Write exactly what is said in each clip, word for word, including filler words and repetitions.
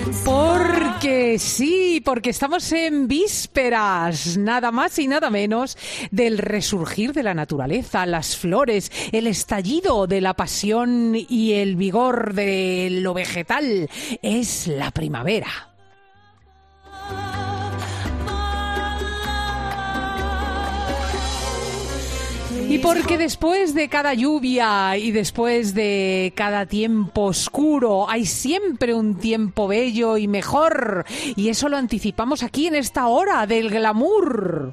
Porque sí, porque estamos en vísperas, nada más y nada menos, del resurgir de la naturaleza, las flores, el estallido de la pasión y el vigor de lo vegetal. Es la primavera. Y porque después de cada lluvia y después de cada tiempo oscuro hay siempre un tiempo bello y mejor. Y eso lo anticipamos aquí en esta hora del glamour.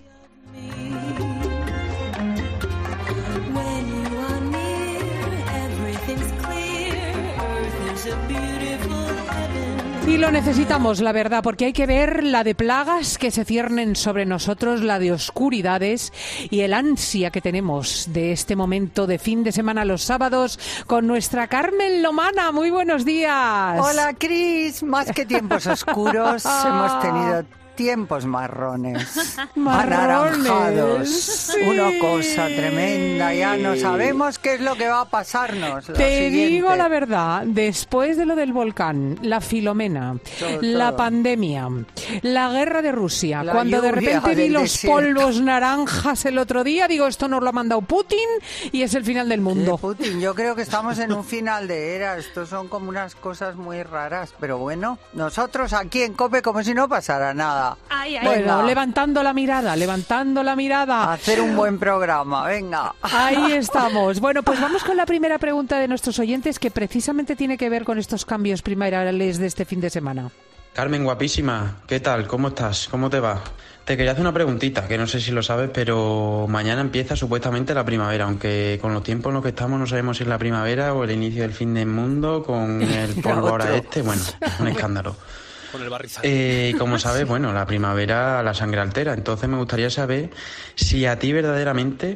Y lo necesitamos, la verdad, porque hay que ver la de plagas que se ciernen sobre nosotros, la de oscuridades y el ansia que tenemos de este momento de fin de semana los sábados con nuestra Carmen Lomana. Muy buenos días. Hola, Cris. Más que tiempos oscuros, hemos tenido tiempos marrones, Marrones, anaranjados, sí. Una cosa tremenda, ya no sabemos qué es lo que va a pasarnos. Lo Te siguiente. digo la verdad, después de lo del volcán, la Filomena, Todo, la todo. pandemia, la guerra de Rusia, La cuando de lluvia repente vi del los desierto. polvos naranjas el otro día, digo, esto nos lo ha mandado Putin y es el final del De mundo. Putin, yo creo que estamos en un final de era. Estos son como unas cosas muy raras, pero bueno, nosotros aquí en COPE como si no pasara nada. Ay, ay. Bueno, Venga. levantando la mirada, levantando la mirada. Hacer un buen programa, venga. Ahí estamos. Bueno, pues vamos con la primera pregunta de nuestros oyentes que precisamente tiene que ver con estos cambios primaverales de este fin de semana. Carmen, guapísima, ¿qué tal? ¿Cómo estás? ¿Cómo te va? Te quería hacer una preguntita, que no sé si lo sabes, pero mañana empieza supuestamente la primavera, aunque con los tiempos en los que estamos no sabemos si es la primavera o el inicio del fin del mundo, con el polvo ahora Otro. este, bueno, un escándalo. Con el barrizal. Eh, y como sabes, bueno, la primavera la sangre altera, entonces me gustaría saber si a ti verdaderamente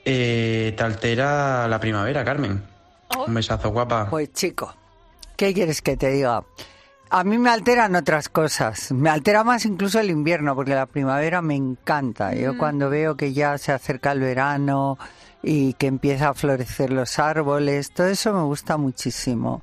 eh, te altera la primavera, Carmen. Oh. Un besazo, guapa. Pues chico, ¿qué quieres que te diga? A mí me alteran otras cosas. Me altera más incluso el invierno, porque la primavera me encanta. Yo cuando veo que ya se acerca el verano y que empieza a florecer los árboles, todo eso me gusta muchísimo.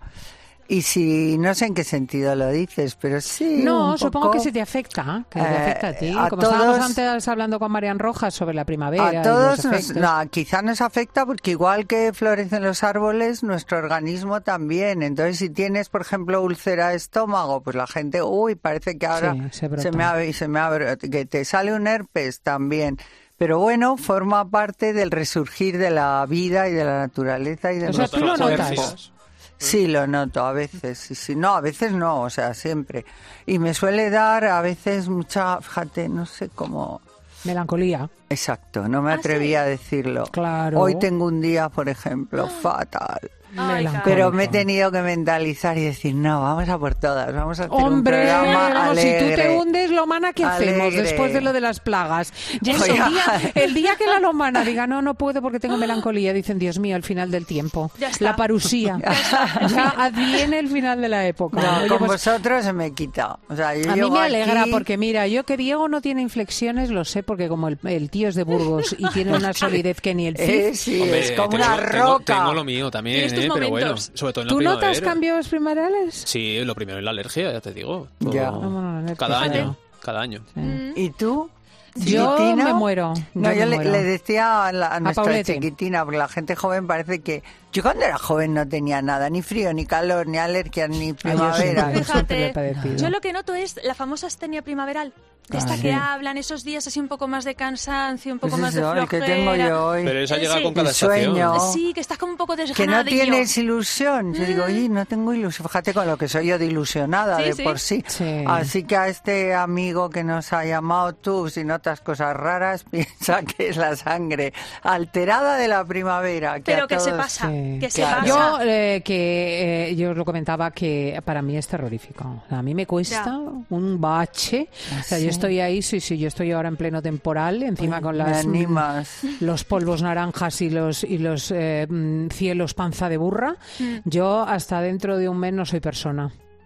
Y si, no sé en qué sentido lo dices, pero sí. No, un supongo poco, que se te afecta, que te eh, afecta a ti. a Como todos- estábamos antes hablando con Marian Rojas sobre la primavera. y A todos los nos, efectos. no, quizá nos afecta porque igual que florecen los árboles, nuestro organismo también. Entonces, si tienes, por ejemplo, úlcera de estómago, pues la gente, uy, parece que ahora Sí, se brota. se me ha, se me ha bro- que te sale un herpes también. Pero bueno, forma parte del resurgir de la vida y de la naturaleza y de O sea, tú nuestro lo cuerpo. notas. Sí, lo noto a veces, sí, sí. No, a veces no, o sea, siempre. Y me suele dar a veces mucha, fíjate, no sé cómo... Melancolía. Exacto, no me ¿Ah, atreví sí? a decirlo. Claro. Hoy tengo un día, por ejemplo, fatal. Ay, Melancólico. Pero me he tenido que mentalizar y decir, no, vamos a por todas, vamos a hacer un Hombre, programa vamos, si tú te alegre. hundes, Lomana, ¿qué hacemos Alegre. después de lo de las plagas? Ya es el, Oiga. día, el día que la Lomana diga, no, no puedo porque tengo melancolía, dicen, Dios mío, el final del tiempo. Ya está. La parusía. Ya adviene el final de la época. No, Oye, con pues, vosotros se me quita. O sea, yo a mí llego me alegra aquí- porque, mira, yo que Diego no tiene inflexiones, lo sé, porque como el, el tío es de Burgos y tiene una solidez que ni el Eh, Cid. sí, Hombre, es como tengo, una tengo- roca. Tengo lo mío también, Tienes tus eh, pero bueno, momentos. sobre todo en la ¿Tú primavera. notas cambios primaverales? Sí, lo primero es la alergia, ya te digo. Todo- Ya. Vámonos, la Cada alergia. año, cada año. ¿Y tú? Yo ¿Chiquitina? me muero. No, yo yo me le, muero. le decía a, la- a nuestra Paulete. chiquitina, porque la gente joven parece que... Yo cuando era joven no tenía nada, ni frío, ni calor, ni alergias, ni Ay, yo primavera. siempre- siempre lo he Fíjate, padecido. yo lo que noto es la famosa astenia primaveral. De esta Ah, que sí. hablan esos días así un poco más de cansancio, un poco Pues más de eso, el flojera. que tengo yo hoy. Pero esa Eh, llega sí. con cada El sueño. estación. Sí, que estás como un poco Que no desganadillo. tienes ilusión. Yo digo, oye, no tengo ilusión. Fíjate con lo que soy yo de ilusionada Sí, de sí. por sí. Sí. Así que a este amigo que nos ha llamado, tú, si notas cosas raras, piensa que es la sangre alterada de la primavera. Que Pero a que se todos- pasa, Sí. que se Claro. pasa. Yo eh, que eh, yo os lo comentaba que para mí es terrorífico. O sea, a mí me cuesta Ya. un bache. O sea, ¿Ah, sí? yo estoy ahí, sí, sí, yo estoy ahora en pleno temporal, encima Uy, con me las mm, animas. los polvos naranjas y los y los eh, mm, cielos panza de burra. Mm. Yo hasta dentro de un mes no soy persona.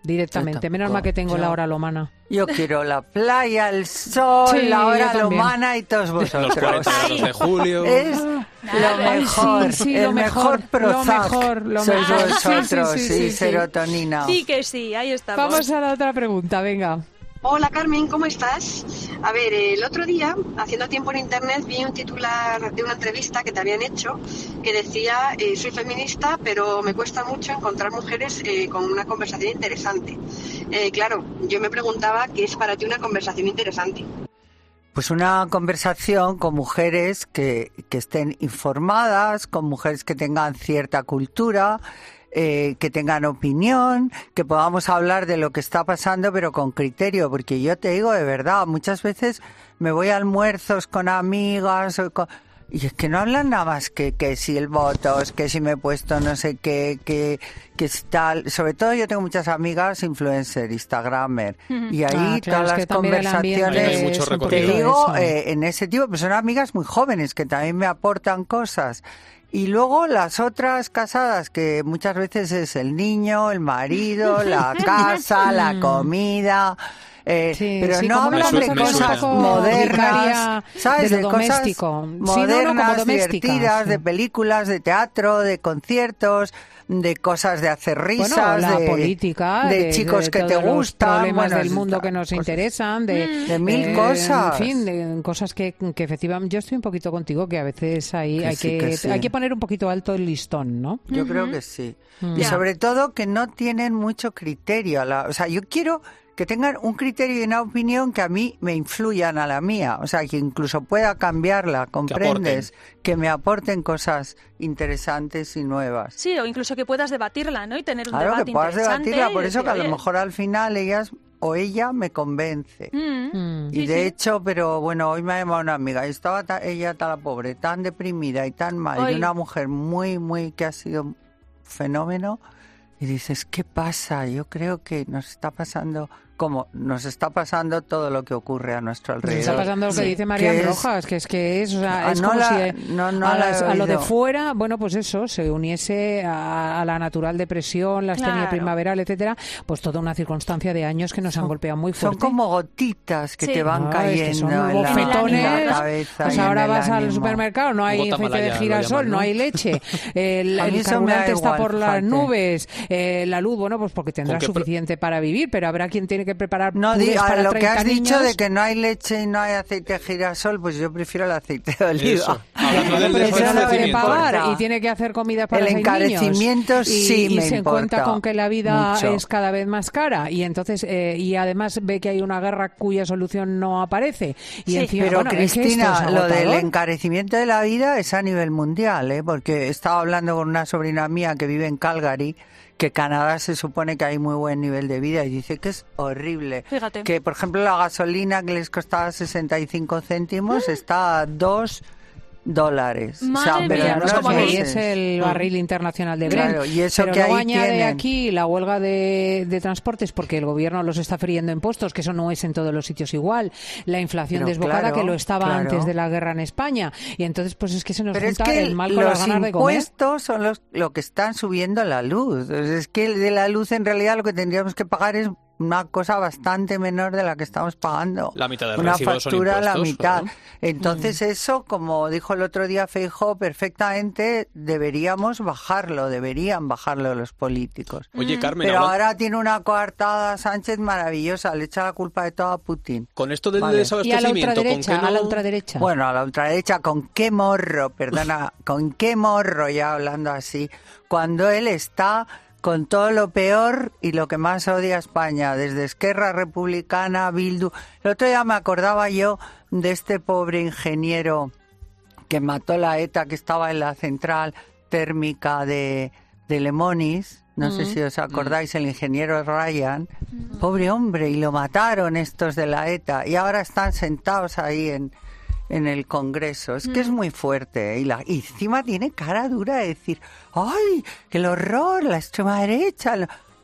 directamente. Menos mal que tengo yo, la hora lomana. Yo quiero la playa, el sol, Sí, la hora yo también. lomana y todos vosotros. Los cuarenta grados de julio. Es lo mejor, Ay, sí, sí, el lo mejor, mejor, Prozac. lo mejor, lo Sois mejor. vosotros, Sí, sí, sí, sí, sí, sí. serotonina. Sí que sí, ahí estamos. Vamos a la otra pregunta, venga. Hola Carmen, ¿cómo estás? A ver, el otro día, haciendo tiempo en internet, vi un titular de una entrevista que te habían hecho que decía, eh, soy feminista, pero me cuesta mucho encontrar mujeres eh, con una conversación interesante. Eh, claro, yo me preguntaba qué es para ti una conversación interesante. Pues una conversación con mujeres que, que estén informadas, con mujeres que tengan cierta cultura, Eh, que tengan opinión, que podamos hablar de lo que está pasando, pero con criterio, porque yo te digo de verdad, muchas veces me voy a almuerzos con amigas o con, y es que no hablan nada más que, que si el votos, que si me he puesto no sé qué, que, que si tal. Sobre todo yo tengo muchas amigas influencer, instagramer, y ahí Ah, claro, todas es que las también el ambiente conversaciones, Hay mucho es un recorrido. te poquito digo, eso. eh, en ese tipo, pues son amigas muy jóvenes que también me aportan cosas. Y luego las otras casadas, que muchas veces es el niño, el marido, la casa, la comida. Eh, Sí, pero sí, no como una hablan de cosa que es un cosas poco modernas, vicaria ¿sabes? de De, lo cosas doméstico. Sí, no, no, como modernas, domésticas, divertidas, sí. de películas, de teatro, de conciertos, de cosas de hacer risas, Bueno, la de, política, de de, chicos de que te todos los gustan, problemas bueno, del mundo esta- que nos cosas- interesan, de, de mil cosas. En fin, de cosas que, que efectivamente yo estoy un poquito contigo, que a veces ahí Que hay sí, que, que sí. hay que poner un poquito alto el listón, ¿no? Yo creo que sí. Mm. Y Ya. sobre todo que no tienen mucho criterio. a la- o sea, yo quiero que tengan un criterio y una opinión que a mí me influyan a la mía. O sea, que incluso pueda cambiarla, ¿comprendes? Que, me aporten cosas interesantes y nuevas. Sí, o incluso que puedas debatirla, ¿no? Y tener un Claro, debate que puedas interesante. debatirla. y Por eso decir, que a lo oye, mejor al final ellas o ella me convence. mm, Mm. Y Sí, de sí. hecho, pero bueno, hoy me ha llamado una amiga y estaba ta- ella tan pobre, tan deprimida y tan mal, Ay. y una mujer muy, muy, que ha sido un fenómeno, y dices, ¿qué pasa? Yo creo que nos está pasando, como nos está pasando todo lo que ocurre a nuestro Nos alrededor. está pasando lo que Sí. dice María Que es- Rojas, que es que es, o sea, Ah, es no como la- si no, no a, la las- he a lo de oído. fuera, bueno, pues eso, se uniese a, a la natural depresión, la astenia Claro. primaveral, etcétera, pues toda una circunstancia de años que nos han golpeado muy Son fuerte. como gotitas que Sí. te van No, cayendo es que son en, la, en bofetones. la cabeza. Pues y en ahora el vas al ánimo. supermercado, no hay Gota aceite malaya de lo girasol, llaman, no ¿no? hay leche, el, A mí el eso me da carburante está igual, por las fíjate. nubes, eh, la luz, bueno, pues porque tendrá qué pro- suficiente para vivir, pero habrá quien tiene que preparar No, purés di- a para lo que treinta has dicho niños. de que no hay leche y no hay aceite de girasol, pues yo prefiero el aceite de oliva. Eso. Hablando del Pero eso no puede desabastecimiento. pagar importa. y tiene que hacer comida para El seis encarecimiento niños. Y, sí y me se importa encuentra con que la vida mucho. es cada vez más cara y entonces eh, y además ve que hay una guerra cuya solución no aparece y Sí. encima Pero bueno, es que esto Cristina, es lo del agotador. encarecimiento de la vida es a nivel mundial, ¿eh? Porque estaba hablando con una sobrina mía que vive en Calgary, que Canadá se supone que hay muy buen nivel de vida y dice que es horrible. Fíjate. Que, por ejemplo, la gasolina que les costaba sesenta y cinco céntimos está a dos dólares. Madre pero mía, no pues es como que aquí. ahí meses. es el barril internacional de Brent. Claro, y eso pero que luego ahí añade tienen. aquí la huelga de, de transportes porque el gobierno los está friendo impuestos, que eso no es en todos los sitios igual. La inflación Pero desbocada claro, que lo estaba claro. antes de la guerra en España. Y entonces pues es que se nos Pero es junta que el mal con las los ganas de comer. impuestos son los, lo que están subiendo la luz. Entonces, es que el de la luz en realidad lo que tendríamos que pagar es una cosa bastante menor de la que estamos pagando. La mitad del Una recibo son factura a la impuestos, mitad. ¿no? Entonces eso, como dijo el otro día Feijóo perfectamente, deberíamos bajarlo, deberían bajarlo los políticos. Oye, Carmen, Pero habla- ahora tiene una coartada Sánchez maravillosa, le echa la culpa de todo a Putin. con esto del Vale. Y a la desabastecimiento, ¿con ultraderecha, qué no? a la ultraderecha. Bueno, a la ultraderecha, ¿con qué morro? Perdona, ¿con qué morro ya hablando así? Cuando él está con todo lo peor y lo que más odia a España, desde Esquerra Republicana, Bildu. El otro día me acordaba yo de este pobre ingeniero que mató la ETA, que estaba en la central térmica de, de Lemonis. No sé si os acordáis, el ingeniero Ryan. Pobre hombre, y lo mataron estos de la ETA. Y ahora están sentados ahí en, en el Congreso. Es que es muy fuerte. ¿eh? Y, la, y encima tiene cara dura de decir, ¡ay, el horror, la extrema derecha! lo-".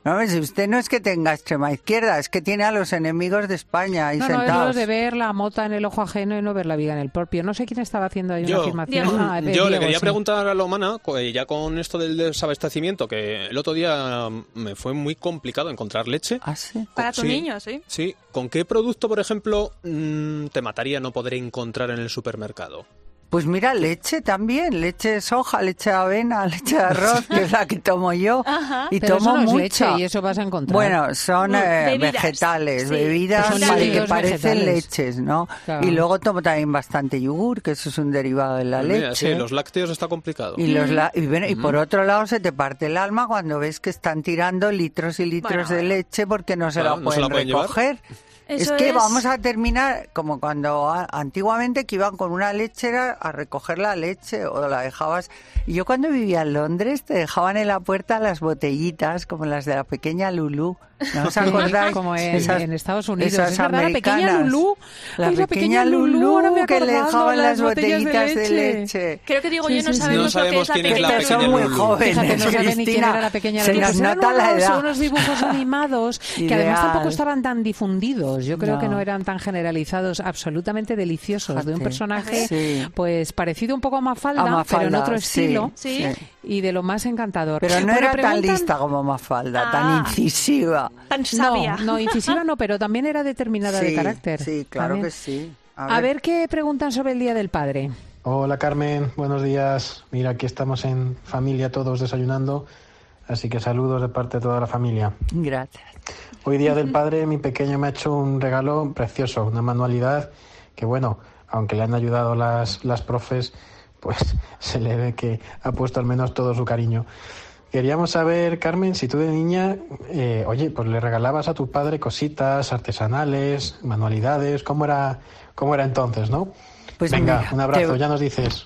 No, si usted no es que tenga extrema izquierda, es que tiene a los enemigos de España ahí No, no, es sentados. lo de ver la mota en el ojo ajeno y no ver la viga en el propio. No sé quién estaba haciendo ahí Yo. una afirmación. Diego. Ah, Yo Diego, le quería sí. preguntar a la humana, co- eh, ya con esto del desabastecimiento, que el otro día mm, me fue muy complicado encontrar leche. ¿Ah, sí? Para tu Sí. niño, sí. Sí, ¿con qué producto, por ejemplo, mm, te mataría no poder encontrar en el supermercado? Pues mira, leche también, leche de soja, leche de avena, leche de arroz, que es la que tomo yo. Ajá. Y Pero tomo eso no es mucha. leche y eso vas a encontrar. Bueno, son eh, Bebidas, vegetales, sí. bebidas Pues son vale, que líquidos parecen vegetales. leches, ¿no? Claro. Y luego tomo también bastante yogur, que eso es un derivado de la Pues mira, leche. sí, los lácteos está complicado. Y, los la- y, bueno, y por otro lado se te parte el alma cuando ves que están tirando litros y litros Bueno, de bueno. leche porque no se Claro, la no se pueden la pueden llevar. recoger. Eso es que es- vamos a terminar como cuando a- antiguamente que iban con una lechera a recoger la leche o la dejabas. Y yo cuando vivía en Londres te dejaban en la puerta las botellitas como las de la pequeña Lulú. ¿No os acordáis? Como en, Esas- en Estados Unidos. esas Es verdad, la pequeña americanas. Lulú. La Ay, pequeña Lulú, ahora me he Lulú que le acordado, dejaban las botellas botellitas de leche. Creo que Diego Sí, y yo no sí, sí. sabemos, No lo sabemos que es la quién es pequeña la Estas son pequeña muy Lulú. jóvenes. Fíjate, no saben ni quién Cristina. era la pequeña Se Lulú. las Pues eran nota la unos, edad. unos dibujos animados que además Ideal. tampoco estaban tan difundidos. Yo creo No. que no eran tan generalizados, absolutamente deliciosos. De un Fíjate. personaje Sí. pues parecido un poco a Mafalda, A Mafalda, pero en otro sí, estilo. Sí. Y de lo más encantador. Pero no Bueno, era tan preguntan- lista como Mafalda, tan Ah. incisiva. Tan sabia. No, no, incisiva no, pero también era determinada de Sí, carácter. Sí, claro También. que sí. A ver qué preguntan sobre el Día del Padre. Hola Carmen, buenos días. Mira, aquí estamos en familia todos desayunando, así que saludos de parte de toda la familia. Gracias. Hoy Día del Padre, mi pequeño me ha hecho un regalo precioso, una manualidad que, bueno, aunque le han ayudado las, las profes, pues se le ve que ha puesto al menos todo su cariño. Queríamos saber, Carmen, si tú de niña, eh, oye, pues le regalabas a tu padre cositas artesanales, manualidades, ¿cómo era, cómo era entonces, no? Pues Venga, mira, un abrazo, te- ya nos dices.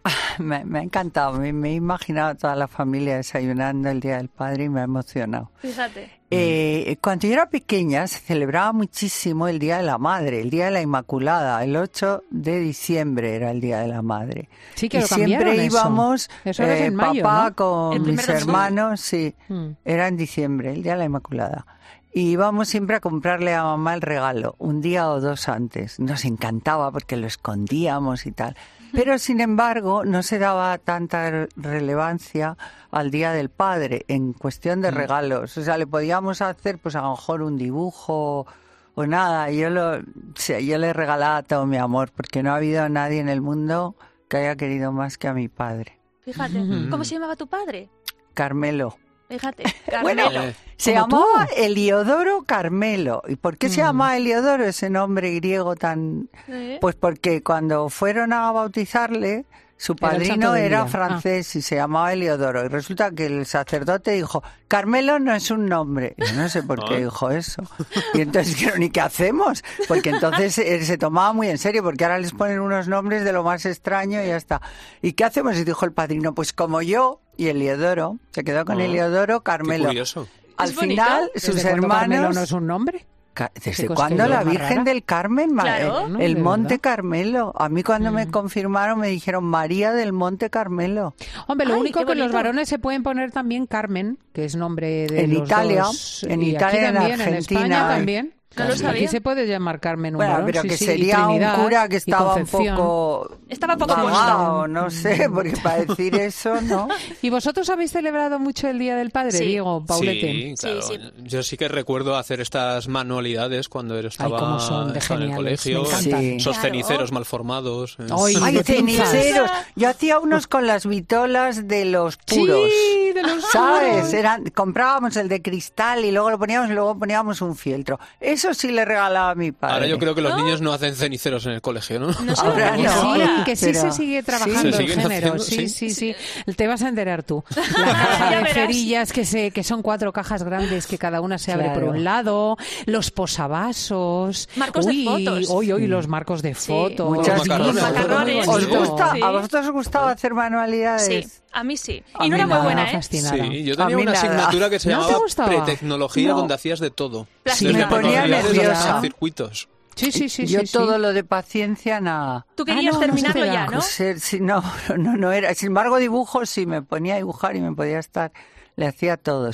Me, me ha encantado, me, me he imaginado a toda la familia desayunando el Día del Padre y me ha emocionado. Fíjate. Eh, cuando yo era pequeña se celebraba muchísimo el Día de la Madre, el Día de la Inmaculada, el ocho de diciembre era el Día de la Madre. Sí, que y lo cambiaron siempre eso. íbamos, Eso ahora es eh, en mayo, papá ¿no? El con primer mis domingo. hermanos, sí, Mm. era en diciembre, el Día de la Inmaculada. Y íbamos siempre a comprarle a mamá el regalo, un día o dos antes. Nos encantaba porque lo escondíamos y tal. Pero, sin embargo, no se daba tanta re- relevancia al Día del Padre en cuestión de regalos. O sea, le podíamos hacer, pues a lo mejor un dibujo o nada. Yo, lo, o sea, yo le regalaba todo mi amor porque no ha habido nadie en el mundo que haya querido más que a mi padre. Fíjate. Ujú. ¿Cómo se llamaba tu padre? Carmelo. Fíjate. Bueno, Carmelo. Eh, se Como llamaba tú. Eliodoro Carmelo. ¿Y por qué se Mm. llamaba Eliodoro ese nombre griego tan...? ¿Eh? Pues porque cuando fueron a bautizarle, su Era el santo padrino del era día. francés y se llamaba Eliodoro. Y resulta que el sacerdote dijo, Carmelo no es un nombre. Yo no sé por qué Ah. dijo eso. Y entonces dijeron, ¿y qué hacemos? Porque entonces eh, se tomaba muy en serio, porque ahora les ponen unos nombres de lo más extraño y ya está. ¿Y qué hacemos? Y dijo el padrino, pues como yo y Eliodoro. Se quedó con Ah, Eliodoro qué Carmelo. curioso. Al Es bonito. final, ¿Desde sus cuándo Carmelo hermanos... no es un nombre? Ca- ¿Desde Qué cosa cuándo que la es más Virgen rara. del Carmen? Ma- Claro. el No, el de Monte verdad. Carmelo. A mí cuando me Mm. confirmaron me dijeron María del Monte Carmelo. Hombre, lo Ay, único qué que los bonito. varones se pueden poner también Carmen, que es nombre de En los Italia, dos. en Y Italia, aquí en también, en Argentina. España también. No lo Aquí sabía. se puede llamar Carmen un Bueno, varón, pero sí, que sí, y sería un Trinidad, cura que y estaba un Concepción. poco... Estaba poco vagado, puesto. no sé, porque para decir eso, ¿no? ¿Y vosotros habéis celebrado mucho el Día del Padre, Sí. Diego, Paulete? Sí, claro. Sí, Yo sí que recuerdo hacer estas manualidades cuando estaba, cómo son de estaba en el geniales, colegio. me encantan. Sí. Esos Claro. ceniceros mal formados. eh. Ay, Ay, de pinzas. ceniceros. Yo hacía unos con las vitolas de los puros. Sí, de los ¿Sabes? puros. Eran, comprábamos el de cristal y luego lo poníamos y luego poníamos un fieltro. Eso sí le regalaba a mi padre. Ahora yo creo que los niños no hacen ceniceros en el colegio, ¿no? No sé Ahora lo que Que no, sí, ahora, que sí pero- se sigue trabajando Se el siguen género. haciendo, Sí, sí. sí, sí. Te vas a enterar tú. La caja Ya de verás. cerillas que, se, que son cuatro cajas grandes que cada una se abre Claro. por un lado, los posavasos. Marcos de uy, fotos. Hoy, hoy los marcos de fotos. Muchas Sí, macarrones. Macarrones. ¿Os Sí. gusta? Sí. ¿A vosotros os gustaba hacer manualidades? Sí, a mí sí. A Y no mí era muy nada. buena, ¿eh? Fascinada. Sí, yo A tenía mí una nada. asignatura que se ¿No te llamaba gustaba? pretecnología, No. donde hacías de todo. Sí, Desde me ponía manualidades hasta nerviosa. circuitos. Sí, sí, sí. Yo sí, sí. todo lo de paciencia, nada. Tú Ah, querías no, no se terminarlo te da. ya, ¿no? Ser- sí, no, no, no era. Sin embargo, dibujos sí me ponía a dibujar y me podía estar. Le hacía a todos.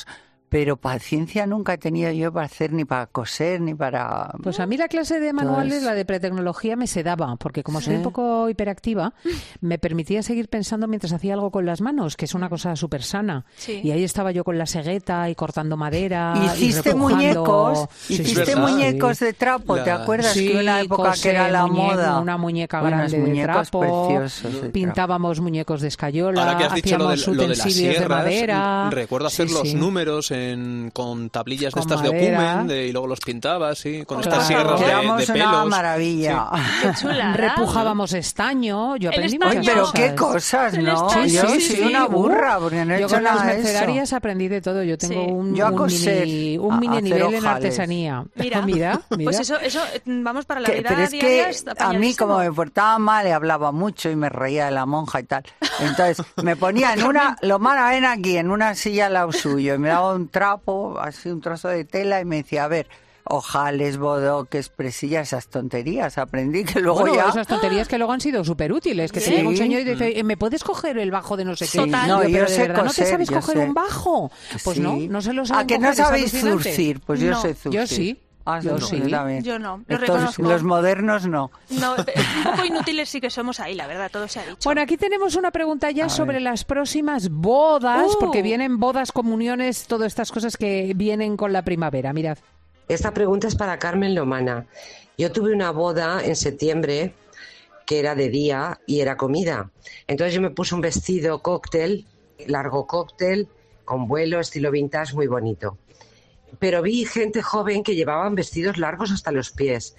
pero paciencia nunca he tenido yo para hacer ni para coser ni para... Pues a mí la clase de manuales, Entonces, la de pretecnología, me sedaba, porque como soy ¿sí? un poco hiperactiva, me permitía seguir pensando mientras hacía algo con las manos, que es una cosa súper sana. Sí. Y ahí estaba yo con la segueta y cortando madera. Hiciste y repujando. muñecos, Sí, sí, hiciste sí, muñecos sí. de trapo, ¿te La- acuerdas? Sí, que una época cosé que era la muñe- moda. Una muñeca Unos grande de muñecos trapo, preciosos de trapo. pintábamos muñecos de escayola, Ahora que has dicho lo de, hacíamos lo de las utensilios de, sierras, madera. recuerdo hacer Sí, los sí. números en, con tablillas Con de estas madera. de Ocumen de, y luego los pintabas, sí, con Claro. estas sierras de, Éramos de una pelos. maravilla. Qué chulada. Repujábamos estaño, yo El aprendí estaño. muchas Ay, pero cosas. qué cosas, El ¿no? estaño, Yo sí, soy sí. una burra porque no he Yo hecho con las nada de eso. mercedarias aprendí de todo. Yo tengo Sí. un, Yo a un coser, mini, a- un a mini hacer nivel en ojales. artesanía. Mira, mira, mira. Pues eso, eso, eh, vamos para la Que- vida pero es diaria. que está a mí apañadísimo. como me portaba mal y hablaba mucho y me reía de la monja y tal, entonces me ponía en una, lo malo ven aquí, en una silla al lado suyo y me daba un trapo, así un trozo de tela y me decía, a ver, ojales, bodoques, presillas, esas tonterías, aprendí que luego Bueno, ya... esas tonterías que luego han sido súper útiles, que Sí. te llega un señor y te dice, ¿me puedes coger el bajo de no sé qué? Total. No, Yo, yo pero de sé verdad, ¿no te coser, sabes yo coger sé. un bajo? Pues Sí. no, no se lo saben ¿A que no coger, es sabéis alucinante. zurcir? Pues yo No, sé zurcir. yo sí. Ah, Yo no, sí. yo también. Yo no, lo Estos- reconozco. los modernos no. No, un poco inútiles sí que somos ahí, la verdad, todo se ha dicho. Bueno, aquí tenemos una pregunta ya A sobre ver. las próximas bodas, Uh. porque vienen bodas, comuniones, todas estas cosas que vienen con la primavera. Mirad. Esta pregunta es para Carmen Lomana. Yo tuve una boda en septiembre que era de día y era comida. Entonces yo me puse un vestido cóctel, largo cóctel, con vuelo, estilo vintage, muy bonito. Pero vi gente joven que llevaban vestidos largos hasta los pies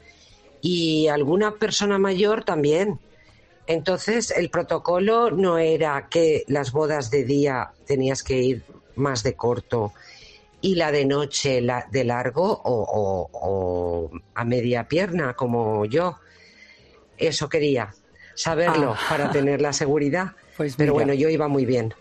y alguna persona mayor también. Entonces el protocolo no era que las bodas de día tenías que ir más de corto y la de noche la de largo o, o- o a media pierna como yo. Eso quería saberlo Ah. para tener la seguridad. Pues Pero mira. bueno, yo iba muy bien.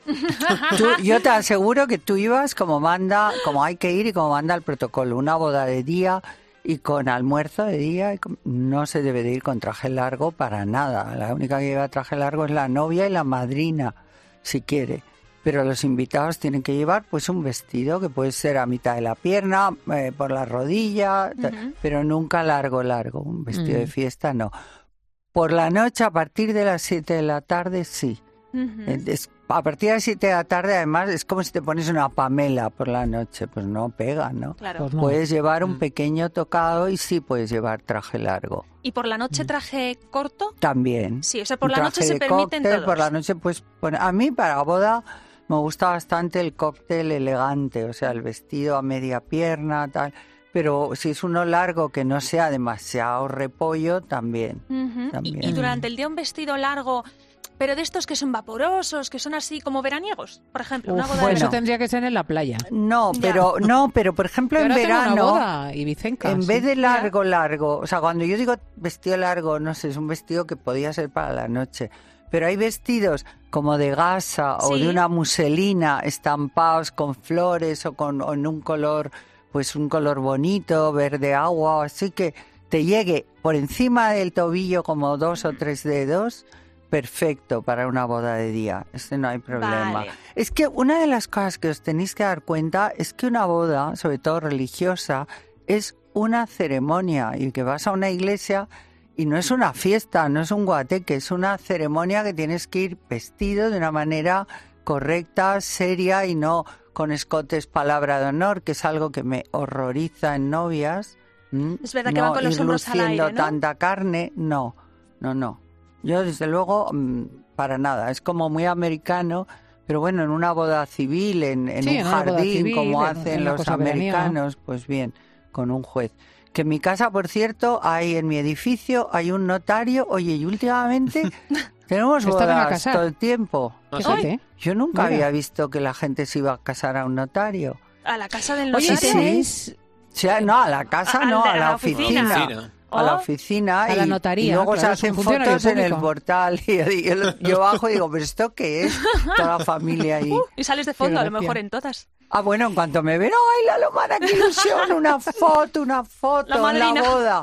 Tú- yo te aseguro que tú ibas como manda, como hay que ir y como manda el protocolo. Una boda de día y con almuerzo de día. Y con- no se debe de ir con traje largo para nada. La única que lleva traje largo es la novia y la madrina, si quiere. Pero los invitados tienen que llevar pues un vestido que puede ser a mitad de la pierna, eh, por la rodilla, ta- Ujú. pero nunca largo, largo. Un vestido Mm. de fiesta no. Por la noche, a partir de las siete de la tarde, sí. Ujú. Es- a partir de las siete de la tarde, además, es como si te pones una Pamela por la noche. Pues no pega, ¿no? Claro. Pues no. Puedes llevar un Mm. pequeño tocado y sí puedes llevar traje largo. ¿Y por la noche traje corto? También. Sí, o sea, por Un la noche traje se de permiten cóctel, todos. Por la noche, pues, pon- a mí para boda me gusta bastante el cóctel elegante, o sea, el vestido a media pierna, tal. Pero si es uno largo que no sea demasiado repollo, también. Ujú. Y, También. y durante el día un vestido largo, pero de estos que son vaporosos, que son así como veraniegos, por ejemplo, una Uf, boda bueno, de eso Bueno. tendría que ser en la playa. No, Ya. pero no, pero por ejemplo Yo en ahora tengo una verano, boda, Ibicenca, en sí. vez de largo, largo, o sea, cuando yo digo vestido largo, no sé, es un vestido que podía ser para la noche, pero hay vestidos como de gasa o Sí. de una muselina estampados con flores o con o en un color, pues un color bonito, verde agua, así que te llegue por encima del tobillo como dos o tres dedos, perfecto para una boda de día, este no hay problema. Vale. Es que una de las cosas que os tenéis que dar cuenta es que una boda, sobre todo religiosa, es una ceremonia y que vas a una iglesia y no es una fiesta, no es un guateque, es una ceremonia que tienes que ir vestido de una manera correcta, seria y no con escotes palabra de honor, que es algo que me horroriza en novias. ¿m? Es verdad que no van con los ir hombros al luciendo aire, ¿no? tanta carne, no, no, no. Yo desde luego mm, para nada, es como muy americano, pero bueno, en una boda civil, en, en Sí, un en una boda jardín, civil, como en- hacen en la los cosa veraniega. americanos, pues bien, con un juez. Que en mi casa, por cierto, hay en mi edificio, hay un notario, oye, y últimamente tenemos Se estaban a bodas casar. todo el tiempo. Ah, sí. Fíjate. Yo nunca Mira. había visto que la gente se iba a casar a un notario. A la casa del Oye, notario. sí. ¿tenéis O sea, no, a la casa A- al no, de a la la oficina. oficina. Oficina. A la Oh. oficina A y, la notaría, y luego claro, se es un hacen funcionario fotos en el público. portal y, y yo, yo bajo y digo, ¿pero esto qué es? Toda la familia ahí. Uh, y sales de fondo, a lo gracia. mejor en todas. Ah, bueno, en cuanto me ven, ¡ay, la Lomana, qué ilusión! Una foto, una foto La en la madrina. boda.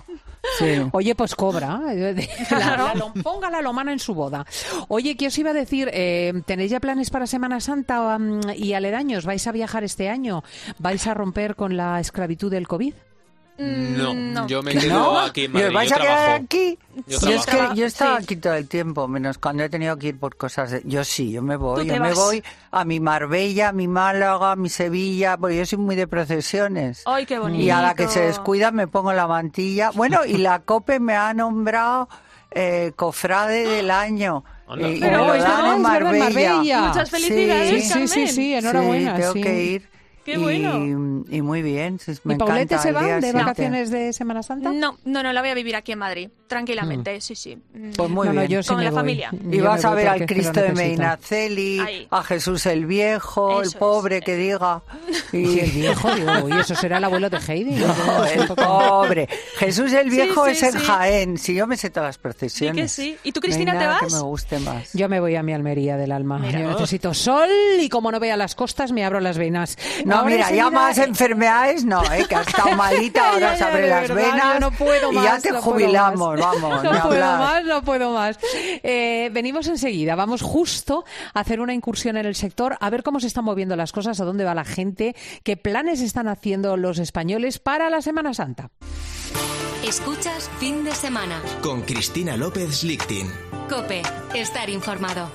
Sí. Oye, pues cobra. La, la, la, ponga la lomana en su boda. Oye, ¿qué os iba a decir? Eh, ¿Tenéis ya planes para Semana Santa um, y aledaños? ¿Vais a viajar este año? ¿Vais a romper con la esclavitud del COVID? No, no. yo me ¿Que quedo no? aquí en Madrid. ¿Vais yo a quedar trabajo. aquí? Yo Yo es trabajo. que yo estaba Sí. aquí todo el tiempo, menos cuando he tenido que ir por cosas de... Yo sí, yo me voy, Tú te yo me vas. voy a mi Marbella, a mi Málaga, a mi Sevilla, porque yo soy muy de procesiones. Ay, qué bonito. Y a la que se descuida me pongo la mantilla. Bueno, y la COPE me ha nombrado eh, cofrade del año. Anda. Y, y Pero me lo es dan verdad, en es verdad, en Marbella. Marbella. Muchas felicidades, Sí, sí, Carmen. sí, sí, enhorabuena. Sí, tengo sí. que ir. Qué y, bueno. y muy bien, sí, me ¿Y Paulette encanta se el va día de siguiente. vacaciones de Semana Santa? No, no, no, la voy a vivir aquí en Madrid, tranquilamente, sí, sí. Mm. Pues muy no, no, bien. yo sí Con me la voy. familia. Y Yo vas me a voy ver porque al es que lo Cristo de necesito. Medinaceli, Ahí. a Jesús el Viejo, el Eso pobre es. que diga. Sí, Y el viejo, digo, y eso será el abuelo de Heidi. ¿no? no, el pobre. Jesús el Viejo sí, es en sí. Jaén. Si yo me sé todas las procesiones. Sí que sí. ¿Y tú, No hay Cristina, te nada vas? que me guste más. Yo me voy a mi Almería del alma. Mira. Yo necesito sol y como no vea las costas me abro las venas. No, Ahora mira, ya enseguida- más enfermedades no, ¿eh? Que has estado malita, ahora Ya, se ya, abre de las verdad, venas yo no puedo y más, ya te no puedo jubilamos, más. vamos, No ni puedo hablar. más, no puedo más. Eh, venimos enseguida, vamos justo a hacer una incursión en el sector, a ver cómo se están moviendo las cosas, a dónde va la gente, qué planes están haciendo los españoles para la Semana Santa. Escuchas Fin de Semana. Con Cristina López Lichtin. COPE. Estar informado.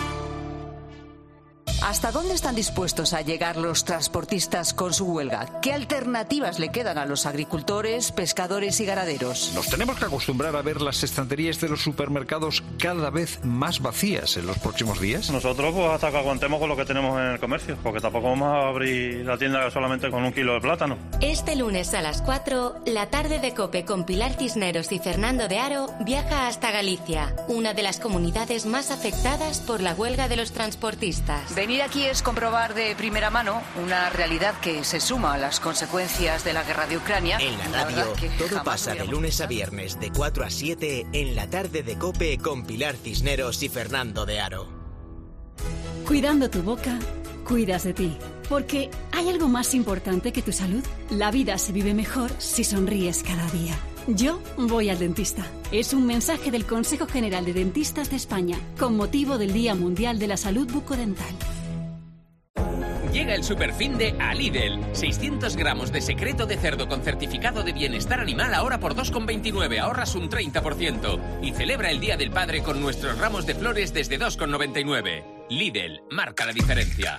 ¿Hasta dónde están dispuestos a llegar los transportistas con su huelga? ¿Qué alternativas le quedan a los agricultores, pescadores y ganaderos? Nos tenemos que acostumbrar a ver las estanterías de los supermercados cada vez más vacías en los próximos días. Nosotros pues hasta que aguantemos con lo que tenemos en el comercio, porque tampoco vamos a abrir la tienda solamente con un kilo de plátano. Este lunes a las cuatro, la tarde de COPE con Pilar Cisneros y Fernando de Aro viaja hasta Galicia, una de las comunidades más afectadas por la huelga de los transportistas. Venir aquí es comprobar de primera mano una realidad que se suma a las consecuencias de la guerra de Ucrania. En la La radio, verdad que todo jamás pasa de hubiéramos lunes a pensado. viernes de cuatro a siete en la tarde de COPE con Pilar Cisneros y Fernando de Aro. Cuidando tu boca, cuidas de ti. Porque ¿hay algo más importante que tu salud? La vida se vive mejor si sonríes cada día. Yo voy al dentista. Es un mensaje del Consejo General de Dentistas de España con motivo del Día Mundial de la Salud Bucodental. Llega el Superfinde a Lidl. seiscientos gramos de secreto de cerdo con certificado de bienestar animal ahora por dos con veintinueve. Ahorras un treinta por ciento. Y celebra el Día del Padre con nuestros ramos de flores desde dos con noventa y nueve. Lidl, marca la diferencia.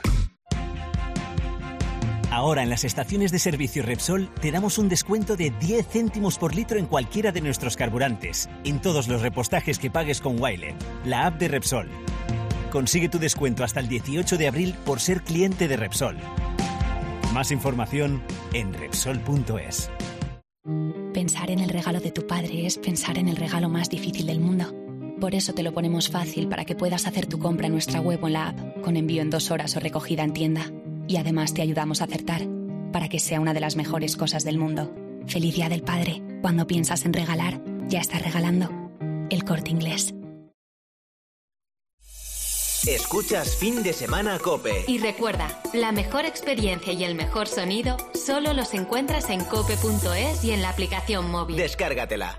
Ahora en las estaciones de servicio Repsol te damos un descuento de diez céntimos por litro en cualquiera de nuestros carburantes, en todos los repostajes que pagues con Wilet, la app de Repsol. Consigue tu descuento hasta el dieciocho de abril por ser cliente de Repsol. Más información en Repsol punto es. Pensar en el regalo de tu padre es pensar en el regalo más difícil del mundo. Por eso te lo ponemos fácil para que puedas hacer tu compra en nuestra web o en la app, con envío en dos horas o recogida en tienda. Y además te ayudamos a acertar, para que sea una de las mejores cosas del mundo. Feliz Día del Padre. Cuando piensas en regalar, ya estás regalando. El Corte Inglés. Escuchas Fin de Semana COPE. Y recuerda, la mejor experiencia y el mejor sonido solo los encuentras en cope punto es y en la aplicación móvil. Descárgatela.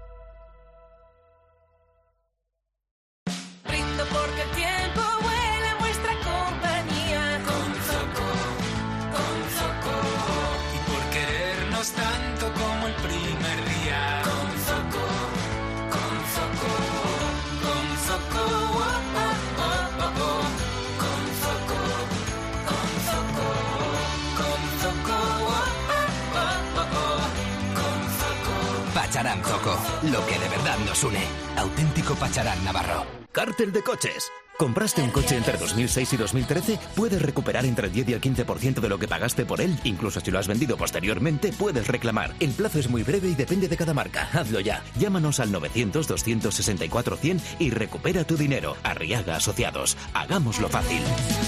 Brindo porque el tiempo vuela en vuestra compañía. Con Zoco, con Zoco. Y por querernos tanto como el primer día. Con Zoco, con Zoco, con Zoco. Oh, oh, oh, oh, oh. Con Zoco, con Zoco, con Zoco. Oh, oh, oh, oh. Con Zoco. Pacharán Zoco, lo que de verdad nos une. Auténtico Pacharán Navarro. Cártel de coches. ¿Compraste un coche entre dos mil seis y dos mil trece? Puedes recuperar entre el diez y el quince por ciento de lo que pagaste por él. Incluso si lo has vendido posteriormente, puedes reclamar. El plazo es muy breve y depende de cada marca. Hazlo ya. Llámanos al novecientos, doscientos sesenta y cuatro, cien y recupera tu dinero. Arriaga Asociados. Hagámoslo fácil.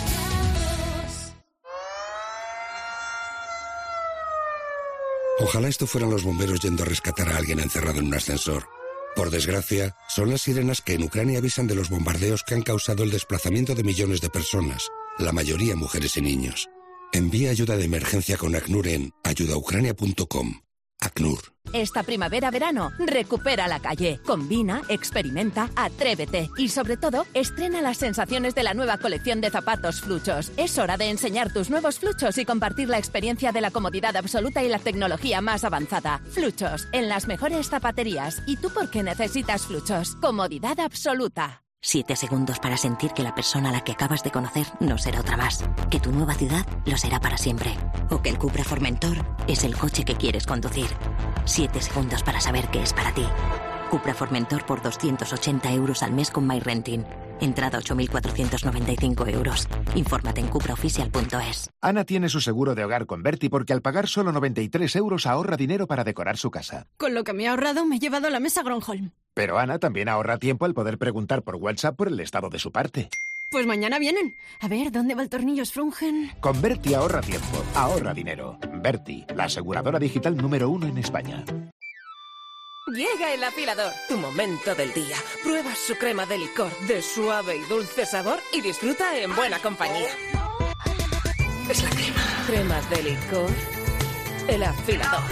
Ojalá esto fueran los bomberos yendo a rescatar a alguien encerrado en un ascensor. Por desgracia, son las sirenas que en Ucrania avisan de los bombardeos que han causado el desplazamiento de millones de personas, la mayoría mujeres y niños. Envía ayuda de emergencia con ACNUR en ayuda ucrania punto com. ACNUR. Esta primavera-verano, recupera la calle. Combina, experimenta, atrévete y, sobre todo, estrena las sensaciones de la nueva colección de zapatos Fluchos. Es hora de enseñar tus nuevos Fluchos y compartir la experiencia de la comodidad absoluta y la tecnología más avanzada. Fluchos, en las mejores zapaterías. ¿Y tú por qué necesitas Fluchos? Comodidad absoluta. Siete segundos para sentir que la persona a la que acabas de conocer no será otra más. Que tu nueva ciudad lo será para siempre. O que el Cupra Formentor es el coche que quieres conducir. Siete segundos para saber que es para ti. Cupra Formentor por doscientos ochenta euros al mes con MyRenting. Entrada ocho mil cuatrocientos noventa y cinco euros. Infórmate en cupraoficial punto es. Ana tiene su seguro de hogar con Berti porque al pagar solo noventa y tres euros ahorra dinero para decorar su casa. Con lo que me he ahorrado me he llevado la mesa Gronholm. Pero Ana también ahorra tiempo al poder preguntar por WhatsApp por el estado de su parte. Pues mañana vienen. A ver, ¿dónde va el tornillo Sprungen? Con Berti ahorra tiempo, ahorra dinero. Berti, la aseguradora digital número uno en España. Llega el afilador, tu momento del día. Pruebas su crema de licor de suave y dulce sabor y disfruta en buena compañía. Es la crema. Crema de licor, el afilador.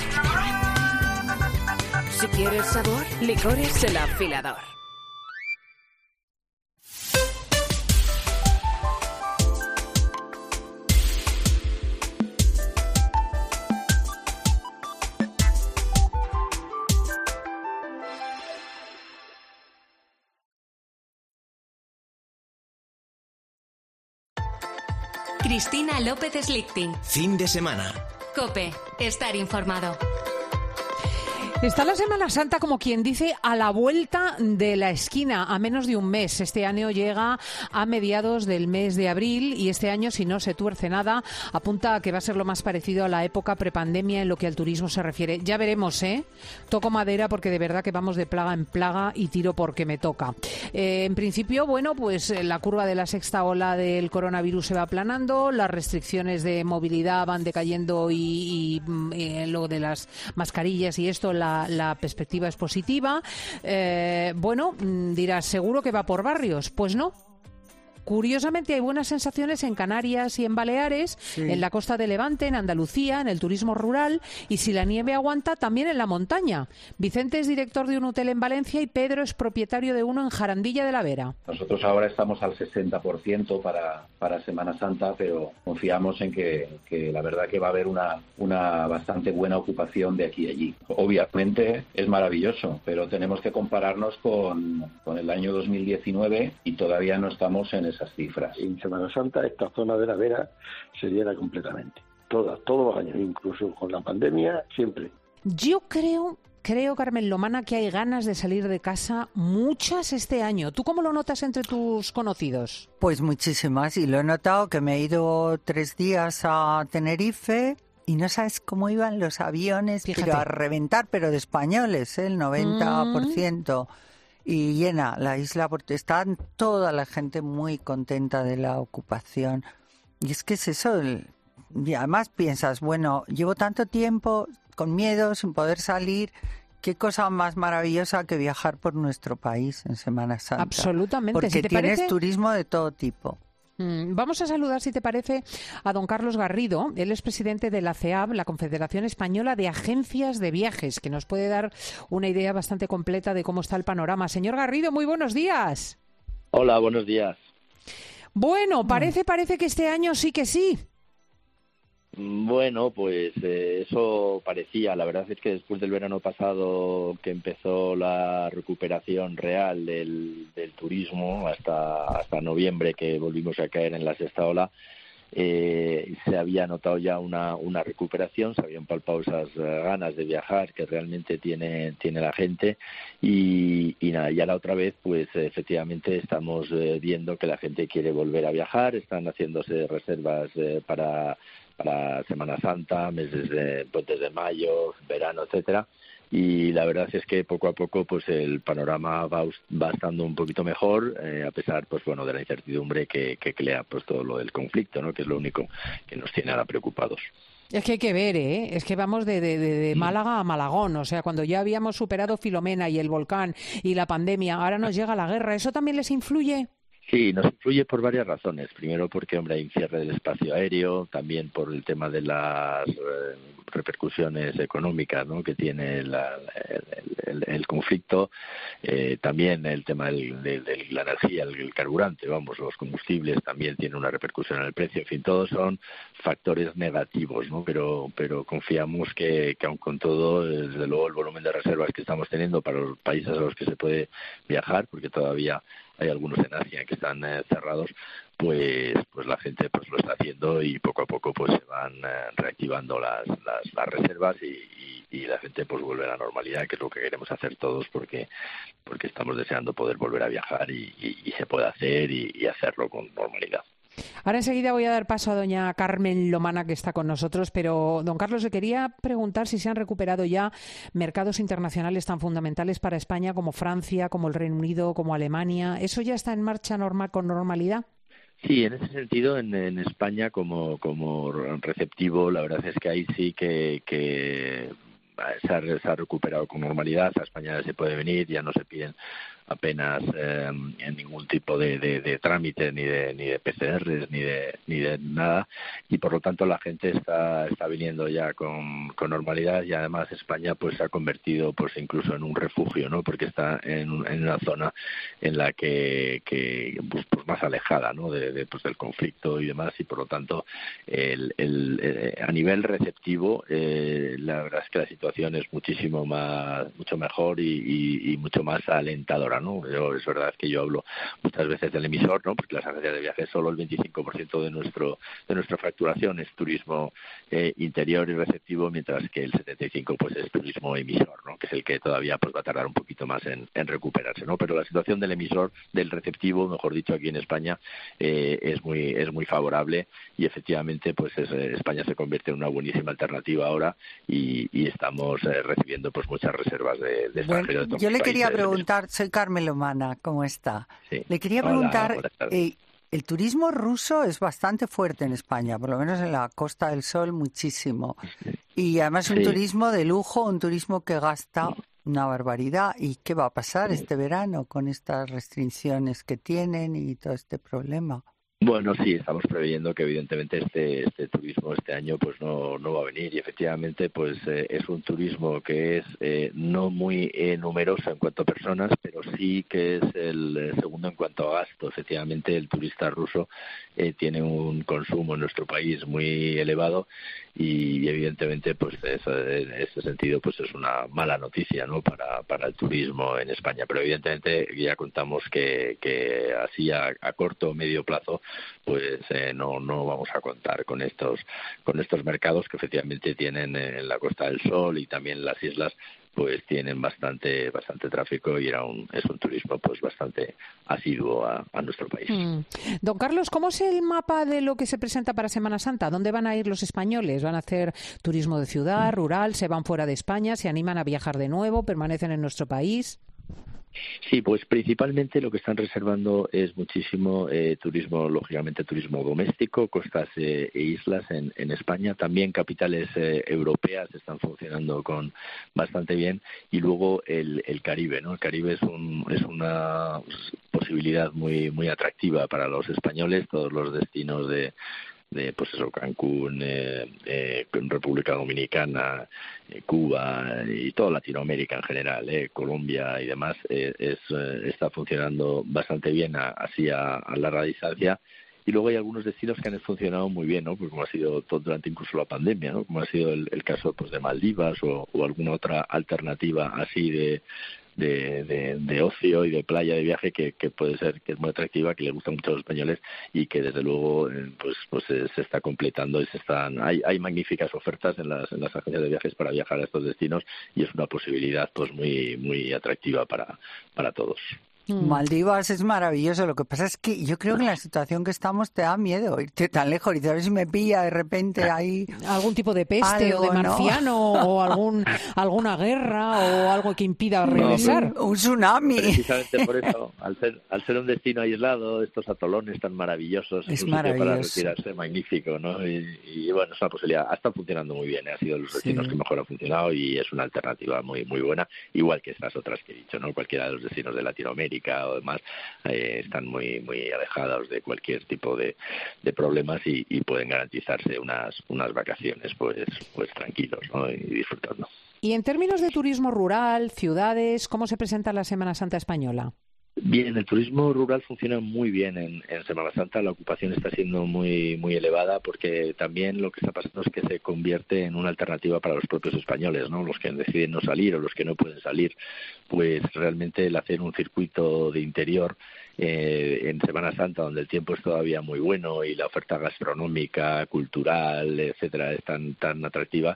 Si quieres sabor, licores el afilador. Cristina López Slichting. Fin de semana. COPE. Estar informado. Está la Semana Santa, como quien dice, a la vuelta de la esquina, a menos de un mes. Este año llega a mediados del mes de abril y este año, si no se tuerce nada, apunta a que va a ser lo más parecido a la época prepandemia en lo que al turismo se refiere. Ya veremos, ¿eh? Toco madera porque de verdad que vamos de plaga en plaga y tiro porque me toca. Eh, en principio, bueno, pues la curva de la sexta ola del coronavirus se va aplanando, las restricciones de movilidad van decayendo y, y, y lo de las mascarillas y esto, la La perspectiva es positiva. Eh, bueno, dirás, ¿seguro que va por barrios? Pues no. Curiosamente hay buenas sensaciones en Canarias y en Baleares, sí. En la costa de Levante, en Andalucía, en el turismo rural y si la nieve aguanta también en la montaña. Vicente es director de un hotel en Valencia y Pedro es propietario de uno en Jarandilla de la Vera. Nosotros ahora estamos al sesenta por ciento para, para Semana Santa, pero confiamos en que, que la verdad que va a haber una, una bastante buena ocupación de aquí y allí. Obviamente es maravilloso, pero tenemos que compararnos con, con el año dos mil diecinueve y todavía no estamos en esas cifras. En Semana Santa esta zona de la Vera se llena completamente. Todas, todos los años, incluso con la pandemia, siempre. Yo creo, creo, Carmen Lomana, que hay ganas de salir de casa muchas este año. ¿Tú cómo lo notas entre tus conocidos? Pues muchísimas, y lo he notado que me he ido tres días a Tenerife y no sabes cómo iban los aviones, pero a reventar, pero de españoles, ¿eh? El noventa por ciento. Mm. Y llena la isla porque está toda la gente muy contenta de la ocupación. Y es que es eso. El, y además piensas, bueno, llevo tanto tiempo con miedo, sin poder salir. Qué cosa más maravillosa que viajar por nuestro país en Semana Santa. Absolutamente. Porque ¿Si te tienes parece? Turismo de todo tipo. Vamos a saludar, si te parece, a don Carlos Garrido. Él es presidente de la C E A B, la Confederación Española de Agencias de Viajes, que nos puede dar una idea bastante completa de cómo está el panorama. Señor Garrido, muy buenos días. Hola, buenos días. Bueno, parece, parece que este año sí que sí. Bueno, pues eh, eso parecía. La verdad es que después del verano pasado, que empezó la recuperación real del, del turismo, hasta hasta noviembre, que volvimos a caer en la sexta ola, eh, se había notado ya una, una recuperación, se habían palpado esas uh, ganas de viajar que realmente tiene tiene la gente y, y nada, ya la otra vez, pues efectivamente estamos eh, viendo que la gente quiere volver a viajar, están haciéndose reservas eh, para para Semana Santa, meses de puentes de mayo, verano, etcétera, y la verdad es que poco a poco pues el panorama va, va estando un poquito mejor, eh, a pesar pues bueno de la incertidumbre que, que crea pues todo lo del conflicto, ¿no? Que es lo único que nos tiene ahora preocupados. Es que hay que ver, ¿eh? Es que vamos de, de, de Málaga a Malagón, o sea, cuando ya habíamos superado Filomena y el volcán y la pandemia, ahora nos llega la guerra, ¿eso también les influye? Sí, nos influye por varias razones. Primero porque, hombre, hay un cierre del espacio aéreo, también por el tema de las eh, repercusiones económicas, ¿no?, que tiene la, el, el, el conflicto, eh, también el tema del, de, de la energía, el, el carburante, vamos, los combustibles también tienen una repercusión en el precio. En fin, todos son factores negativos, ¿no? Pero, pero confiamos que, que aun con todo, desde luego, el volumen de reservas que estamos teniendo para los países a los que se puede viajar, porque todavía hay algunos en Asia que están eh, cerrados, pues pues la gente pues lo está haciendo y poco a poco pues se van eh, reactivando las, las las reservas y, y, y la gente pues vuelve a la normalidad, que es lo que queremos hacer todos, porque porque estamos deseando poder volver a viajar y, y, y se puede hacer y, y hacerlo con normalidad. Ahora enseguida voy a dar paso a doña Carmen Lomana, que está con nosotros, pero don Carlos, le quería preguntar si se han recuperado ya mercados internacionales tan fundamentales para España como Francia, como el Reino Unido, como Alemania. ¿Eso ya está en marcha normal con normalidad? Sí, en ese sentido, en, en España como, como receptivo, la verdad es que ahí sí que... que... Se ha, se ha recuperado con normalidad. A España se puede venir, ya no se piden apenas eh, en ningún tipo de, de, de trámite, ni de ni de P C Rs, ni de ni de nada, y por lo tanto la gente está está viniendo ya con, con normalidad, y además España pues se ha convertido pues incluso en un refugio, ¿no?, porque está en, en una zona en la que, que pues, pues más alejada, ¿no?, de, de pues del conflicto y demás, y por lo tanto el, el, eh, a nivel receptivo eh, la verdad es que la situación es muchísimo más mucho mejor y, y, y mucho más alentadora, ¿no? Yo, es verdad que yo hablo muchas veces del emisor, ¿no?, porque las agencias de viajes solo el veinticinco por ciento de nuestro de nuestra facturación es turismo eh, interior y receptivo, mientras que el setenta y cinco por ciento pues es turismo emisor, ¿no?, que es el que todavía pues va a tardar un poquito más en, en recuperarse, ¿no? Pero la situación del emisor, del receptivo, mejor dicho, aquí en España eh, es muy es muy favorable, y efectivamente pues es, España se convierte en una buenísima alternativa ahora, y, y estamos eh, recibiendo pues muchas reservas de, de extranjeros. Bueno, yo le quería preguntar, soy Carmen Lomana, ¿cómo está? Sí. Le quería Hola, preguntar, eh, el turismo ruso es bastante fuerte en España, por lo menos en la Costa del Sol muchísimo. Y además un Sí. turismo de lujo, un turismo que gasta una barbaridad. ¿Y qué va a pasar este verano con estas restricciones que tienen y todo este problema? Bueno, sí, estamos preveyendo que evidentemente este este turismo este año pues no no va a venir, y efectivamente pues eh, es un turismo que es eh, no muy eh, numeroso en cuanto a personas, pero sí que es el eh, segundo en cuanto a gasto. Efectivamente el turista ruso eh, tiene un consumo en nuestro país muy elevado, y evidentemente pues eso, en ese sentido pues es una mala noticia, ¿no?, para para el turismo en España. Pero evidentemente ya contamos que que así a, a corto o medio plazo pues eh, no no vamos a contar con estos con estos mercados que efectivamente tienen en la Costa del Sol y también las islas, pues tienen bastante bastante tráfico, y era un es un turismo pues bastante asiduo a, a nuestro país. Mm. Don Carlos, ¿cómo es el mapa de lo que se presenta para Semana Santa? ¿Dónde van a ir los españoles? ¿Van a hacer turismo de ciudad, rural? ¿Se van fuera de España? ¿Se animan a viajar de nuevo? ¿Permanecen en nuestro país? Sí, pues principalmente lo que están reservando es muchísimo eh, turismo, lógicamente turismo doméstico, costas eh, e islas en, en España. También capitales eh, europeas están funcionando con bastante bien, y luego el, el Caribe, ¿no? El Caribe es un es una posibilidad muy muy atractiva para los españoles. Todos los destinos de de pues eso, Cancún, eh, eh, República Dominicana, eh, Cuba y toda Latinoamérica en general, eh, Colombia y demás, eh, es, eh, está funcionando bastante bien a, así a, a larga distancia. Y luego hay algunos destinos que han funcionado muy bien, ¿no?, pues como ha sido todo durante incluso la pandemia, ¿no?, como ha sido el, el caso pues de Maldivas o, o alguna otra alternativa así de De, de, de ocio y de playa, de viaje, que, que puede ser que es muy atractiva, que le gusta mucho a los españoles, y que desde luego eh, pues pues se, se está completando y se están hay hay magníficas ofertas en las en las agencias de viajes para viajar a estos destinos, y es una posibilidad pues muy muy atractiva para para todos. Maldivas es maravilloso. Lo que pasa es que yo creo que en la situación que estamos te da miedo irte tan lejos. Y a ver si me pilla de repente ahí algún tipo de peste algo, o de marciano, ¿no? o algún alguna guerra o algo que impida regresar. No, un tsunami. Precisamente por eso, al ser al ser un destino aislado, estos atolones tan maravillosos, es, es un sitio para retirarse magnífico, ¿no? Y, y bueno, es una posibilidad. Está funcionando muy bien, ¿eh? Ha sido de los destinos sí. que mejor ha funcionado, y es una alternativa muy muy buena, igual que estas otras que he dicho, ¿no? Cualquiera de los destinos de Latinoamérica África o demás, eh, están muy muy alejados de cualquier tipo de, de problemas y, y pueden garantizarse unas unas vacaciones pues pues tranquilos, ¿no? Y disfrutando. Y en términos de turismo rural, ciudades, ¿cómo se presenta la Semana Santa española? Bien, el turismo rural funciona muy bien en, en Semana Santa. La ocupación está siendo muy muy elevada porque también lo que está pasando es que se convierte en una alternativa para los propios españoles, ¿no? Los que deciden no salir o los que no pueden salir, pues realmente el hacer un circuito de interior eh, en Semana Santa, donde el tiempo es todavía muy bueno y la oferta gastronómica, cultural, etcétera, es tan tan atractiva.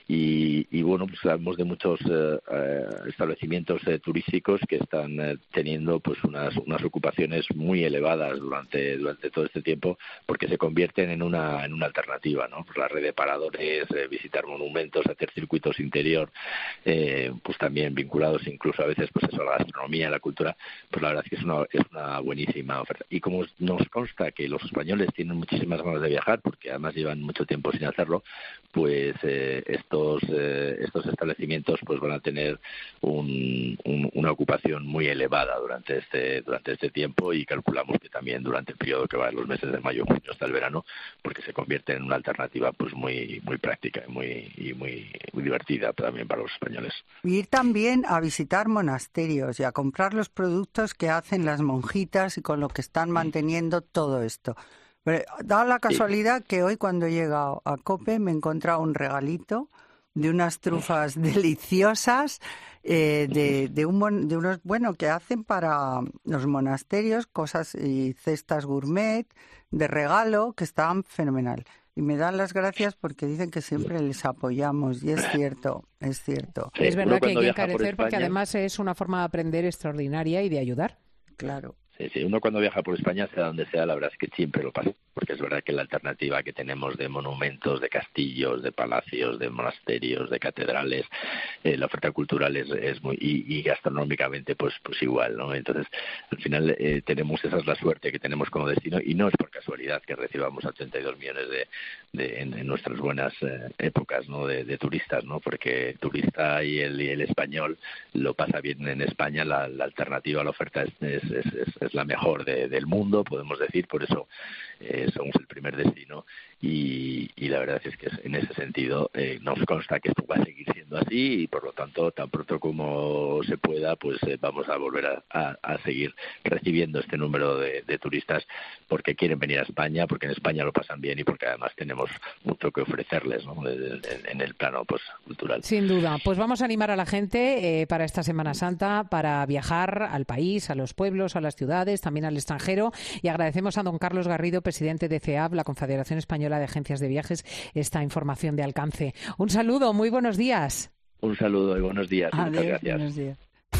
Y, y bueno, pues hablamos de muchos eh, eh, establecimientos eh, turísticos que están eh, teniendo pues unas unas ocupaciones muy elevadas durante durante todo este tiempo, porque se convierten en una en una alternativa, ¿no? Pues la red de paradores, eh, visitar monumentos, hacer circuitos interior, eh, pues también vinculados incluso a veces pues eso a la gastronomía, a la cultura, pues la verdad es que es una es una buenísima oferta. Y como nos consta que los españoles tienen muchísimas ganas de viajar, porque además llevan mucho tiempo sin hacerlo, pues eh, estos eh, estos establecimientos pues van a tener un, un, una ocupación muy elevada durante este durante este tiempo, y calculamos que también durante el periodo que va de los meses de mayo, junio hasta el verano, porque se convierte en una alternativa pues muy muy práctica y muy y muy, muy divertida también para los españoles. Ir también a visitar monasterios y a comprar los productos que hacen las monjitas y con lo que están manteniendo todo esto. Pero da la casualidad que hoy cuando he llegado a COPE me he encontrado un regalito de unas trufas deliciosas eh, de, de, un, de unos, bueno, que hacen para los monasterios cosas y cestas gourmet de regalo que estaban fenomenal. Y me dan las gracias porque dicen que siempre les apoyamos, y es cierto, es cierto. Sí, es verdad que hay que encarecer porque además es una forma de aprender extraordinaria y de ayudar. Claro. Sí, sí, uno cuando viaja por España, sea donde sea, la verdad es que siempre lo pasa, porque es verdad que la alternativa que tenemos de monumentos, de castillos, de palacios, de monasterios, de catedrales, eh, la oferta cultural es, es muy y, y gastronómicamente pues pues igual, ¿no? Entonces, al final eh, tenemos esa es la suerte que tenemos como destino, y no es por casualidad que recibamos ochenta y dos millones de, de en, en nuestras buenas eh, épocas, ¿no? De, de turistas, ¿no? Porque el turista y el, y el español lo pasa bien en España, la, la alternativa a la oferta es, es, es, es es la mejor de, del mundo, podemos decir, por eso eh, somos el primer destino, y, y la verdad es que en ese sentido eh, nos consta que esto va a seguir siendo así, y por lo tanto tan pronto como se pueda pues eh, vamos a volver a, a, a seguir recibiendo este número de, de turistas, porque quieren venir a España, porque en España lo pasan bien y porque además tenemos mucho que ofrecerles, ¿no? en, en el plano pues cultural. Sin duda, pues vamos a animar a la gente eh, para esta Semana Santa, para viajar al país, a los pueblos, a las ciudades, también al extranjero, y agradecemos a don Carlos Garrido, presidente de C E A B, la Confederación Española de Agencias de Viajes, esta información de alcance. Un saludo, muy buenos días. Un saludo y buenos días. Y muchas gracias. Buenos días.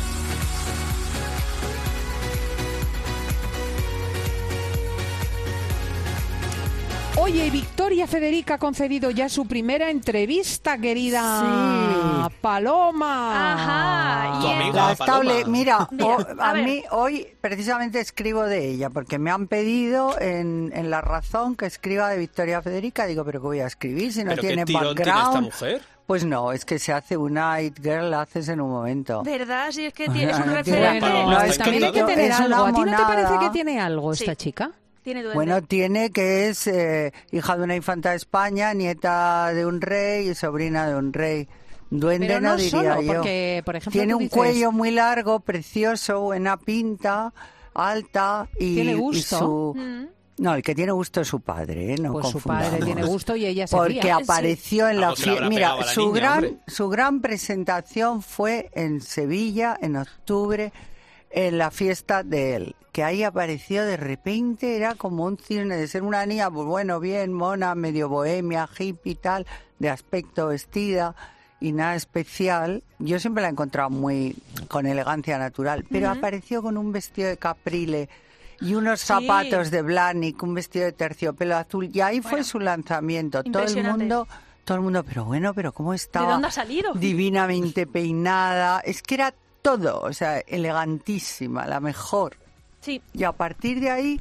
Oye, Victoria Federica ha concedido ya su primera entrevista, querida sí. Paloma. Ajá. Tu amiga, La estable, Paloma. mira, Mira, o- a a ver. mí hoy precisamente escribo de ella, porque me han pedido en, en La Razón que escriba de Victoria Federica. Digo, pero ¿qué voy a escribir si no ¿Pero tiene qué tirón tiene esta background? mujer? Pues no, es que se hace una It Girl, la haces en un momento. ¿Verdad? Si es que tienes un No tiene- referente. Paloma, Bueno, está también hay que encantado. tener Es algo. una ¿A ti no te monada. parece que tiene algo esta Sí. chica? Tiene duende. Bueno, tiene que es eh, hija de una infanta de España, nieta de un rey y sobrina de un rey. Duende Pero no, no diría solo, yo. porque, por ejemplo, tiene tú un dices- cuello muy largo, precioso, buena pinta, alta y, ¿Tiene y gusto? su... Mm. No, el que tiene gusto es su padre, ¿eh? No Pues su confundamos. padre tiene gusto y ella se Porque ría. apareció en la Algo se le fiesta. habrá Mira, pegado a la su niña, gran hombre. su gran presentación fue en Sevilla en octubre, en la fiesta de él, que ahí apareció de repente, era como un cisne de ser una niña, pues bueno, bien mona, medio bohemia, hippie y tal, de aspecto vestida y nada especial. Yo siempre la he encontrado muy con elegancia natural, pero Ujú. apareció con un vestido de caprile y unos Sí. zapatos de Blahnik, un vestido de terciopelo azul, y ahí fue Bueno, su lanzamiento. Todo el impresionante. mundo, todo el mundo, pero bueno, pero cómo estaba. ¿De dónde ha salido? Divinamente peinada, es que era todo, o sea, elegantísima, la mejor. Sí. Y a partir de ahí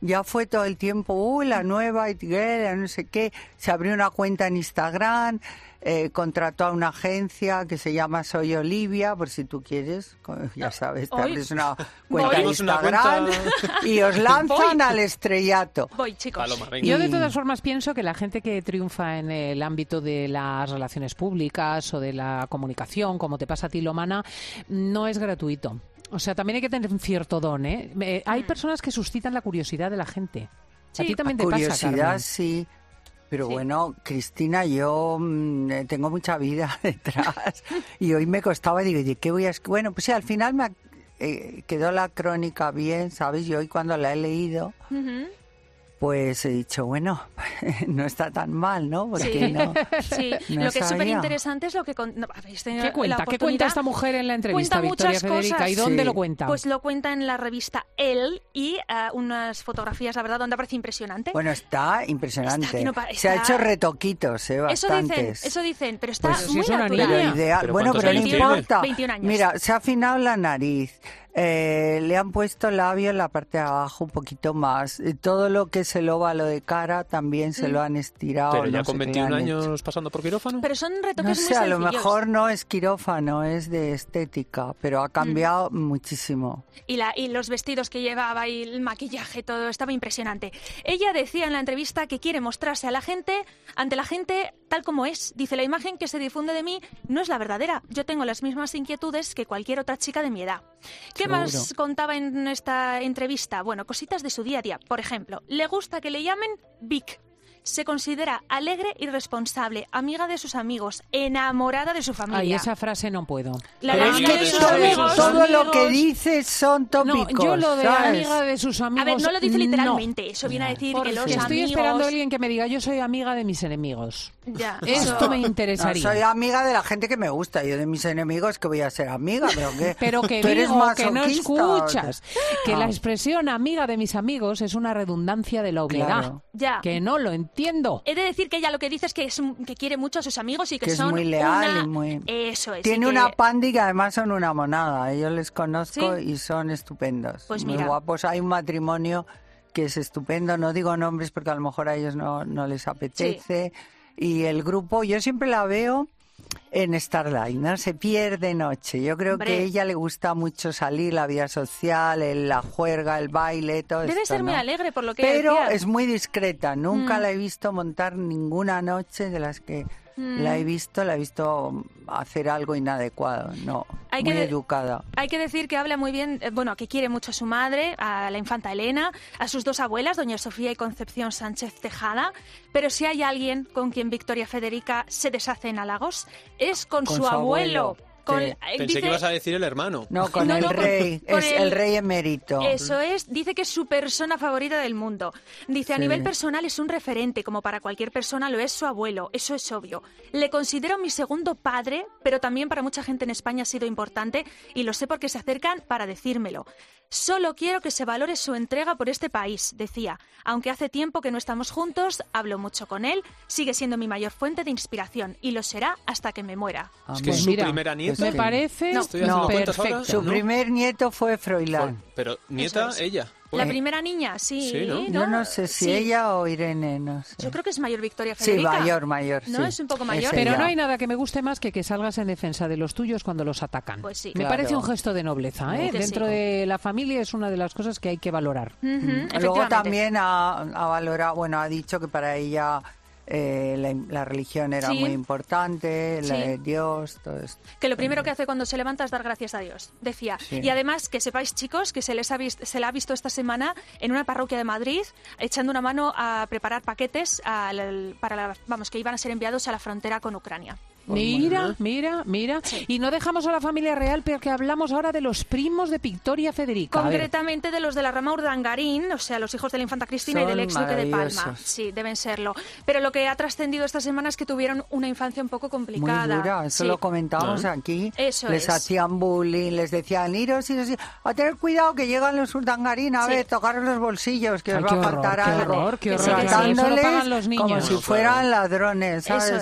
ya fue todo el tiempo, uy, la nueva etiqueta, no sé qué. Se abrió una cuenta en Instagram, eh, contrató a una agencia que se llama Soy Olivia, por si tú quieres, ya sabes, te abres una cuenta en Instagram y os lanzan al estrellato. Voy, chicos. Yo de todas formas pienso que la gente que triunfa en el ámbito de las relaciones públicas o de la comunicación, como te pasa a ti, Lomana, no es gratuito. O sea, también hay que tener un cierto don, ¿eh? eh hay personas que suscitan la curiosidad de la gente. Sí. A ti también te curiosidad, pasa, Curiosidad, sí. Pero sí. bueno, Cristina, yo mmm, tengo mucha vida detrás y hoy me costaba, digo, ¿de qué voy a...? Bueno, pues sí, al final me eh, quedó la crónica bien, ¿sabes? Yo hoy cuando la he leído... Uh-huh. Pues he dicho, bueno, no está tan mal, ¿no? Porque sí, no, sí. No lo que es sabía. súper interesante es lo que... Con, no, habéis tenido ¿Qué cuenta? la ¿Qué cuenta esta mujer en la entrevista, cuenta Victoria muchas Federica? Cosas. ¿Y dónde Sí. lo cuenta? Pues lo cuenta en la revista Elle y uh, unas fotografías, la verdad, donde aparece impresionante. Bueno, está impresionante. Está, no, Se ha está... hecho retoquitos, ¿eh? Bastantes. Eso dicen, eso dicen, pero está pues, muy si natural. Pero ideal. ¿Pero bueno, pero no veintiún, importa. veintiún años. Mira, se ha afinado la nariz. Eh, le han puesto labio en la parte de abajo un poquito más. Eh, todo lo que es el óvalo de cara también se Mm. lo han estirado. Pero ya no con sé qué veintiún han años hecho. pasando por quirófano. Pero son retoques No muy sé, a lo sencillos. mejor no es quirófano, es de estética, pero ha cambiado mm. muchísimo. Y, la, y los vestidos que llevaba y el maquillaje, todo estaba impresionante. Ella decía en la entrevista que quiere mostrarse a la gente, ante la gente tal como es. Dice, la imagen que se difunde de mí no es la verdadera. Yo tengo las mismas inquietudes que cualquier otra chica de mi edad. ¿Qué Seguro. más contaba en esta entrevista? Bueno, cositas de su día a día. Por ejemplo, le gusta que le llamen Vic. Se considera alegre y responsable, amiga de sus amigos, enamorada de su familia. Ay, esa frase no puedo. La Pero es amiga que de sus todo, amigos. todo lo amigos. que dices son tópicos. No, yo lo de ¿sabes? amiga de sus amigos... A ver, no lo dice no. literalmente. Eso viene a decir Porque que los estoy amigos... esperando a alguien que me diga, yo soy amiga de mis enemigos. Ya, Esto eso- me interesaría. No, soy amiga de la gente que me gusta. Yo de mis enemigos que voy a ser amiga, pero que Pero que tú eres digo que no masoquista. escuchas. Que Ah. la expresión amiga de mis amigos es una redundancia de la obviedad. Claro. Ya. Que no lo entiendo. He de decir que ella lo que dice es que, es un- que quiere mucho a sus amigos y que, Que es son muy leal una... y muy... Eso es. Tiene y que- una pandi que además son una monada. Yo les conozco ¿Sí? y son estupendos. Pues muy mira. guapos. Hay un matrimonio que es estupendo. No digo nombres porque a lo mejor a ellos no, no les apetece. Y el grupo, yo siempre la veo en Starlight, ¿no? Se pierde noche. Yo creo Hombre. que a ella le gusta mucho salir, la vida social, el- la juerga, el baile, todo Debe esto, ser muy ¿no? alegre por lo que Pero decía. es muy discreta. Nunca Mm. la he visto montar ninguna noche de las que Mm. la he visto. La he visto hacer algo inadecuado. No, Hay muy que de- educada. Hay que decir que habla muy bien, eh, bueno, que quiere mucho a su madre, a la infanta Elena, a sus dos abuelas, doña Sofía y Concepción Sánchez Tejada, pero si hay alguien con quien Victoria Federica se deshace en halagos, es con, Con su, su abuelo. abuelo, Con, sí. eh, Pensé dice- que ibas a decir el hermano. No, con No, el no, con- rey. con es el- el rey emérito. Eso es, dice que es su persona favorita del mundo. Dice, a Sí. nivel personal es un referente, como para cualquier persona lo es su abuelo, eso es obvio. Le considero mi segundo padre, pero también para mucha gente en España ha sido importante y lo sé porque se acercan para decírmelo. Solo quiero que se valore su entrega por este país, decía. Aunque hace tiempo que no estamos juntos, hablo mucho con él, sigue siendo mi mayor fuente de inspiración y lo será hasta que me muera. Ah, Es que es pues su mira, primera nieta. pues Me parece No. Estoy haciendo No, cuentas ahora. perfecto. Su ¿no? primer nieto fue Froilán. Pero nieta, Eso es. ella. La Eh, primera niña, sí, Sí, ¿no? Yo no sé si Sí. ella o Irene, no sé. Yo creo que es mayor Victoria Sí, Federica. mayor, mayor, No, sí. es un poco Es mayor. Pero ella. no hay nada que me guste más que que salgas en defensa de los tuyos cuando los atacan. Pues sí. Me Claro. parece un gesto de nobleza, ¿eh? Que sí. Dentro de la familia es una de las cosas que hay que valorar. Ujú, Luego efectivamente. también ha, ha valorado, bueno, ha dicho que para ella eh, la, la religión era Sí. muy importante, la Sí. de Dios, todo esto. Que lo primero que hace cuando se levanta es dar gracias a Dios, decía. Sí. Y además, que sepáis, chicos, que se les ha visto, se la ha visto esta semana en una parroquia de Madrid, echando una mano a preparar paquetes al- para la- vamos, que iban a ser enviados a la frontera con Ucrania. Mira, mira, mira. Y no dejamos a la familia real, pero que hablamos ahora de los primos de Victoria Federica. A ver. Concretamente de los de la rama Urdangarín, o sea, los hijos de la infanta Cristina y Son del ex duque de Palma. maravillosos. Sí, deben serlo. Pero lo que ha trascendido esta semana es que tuvieron una infancia un poco complicada. Muy dura, eso Sí. lo comentábamos Ah. aquí. Eso les es. hacían bullying, les decían, iros, iros, iros, a tener cuidado que llegan los urdangarín, a Sí. ver, tocaros los bolsillos, que Ay, os va qué a horror, faltar qué algo. horror, qué horror, que sí, que sí, eso lo Tratándoles pagan los niños. como si No, fueran claro. ladrones, ¿sabes? Eso es.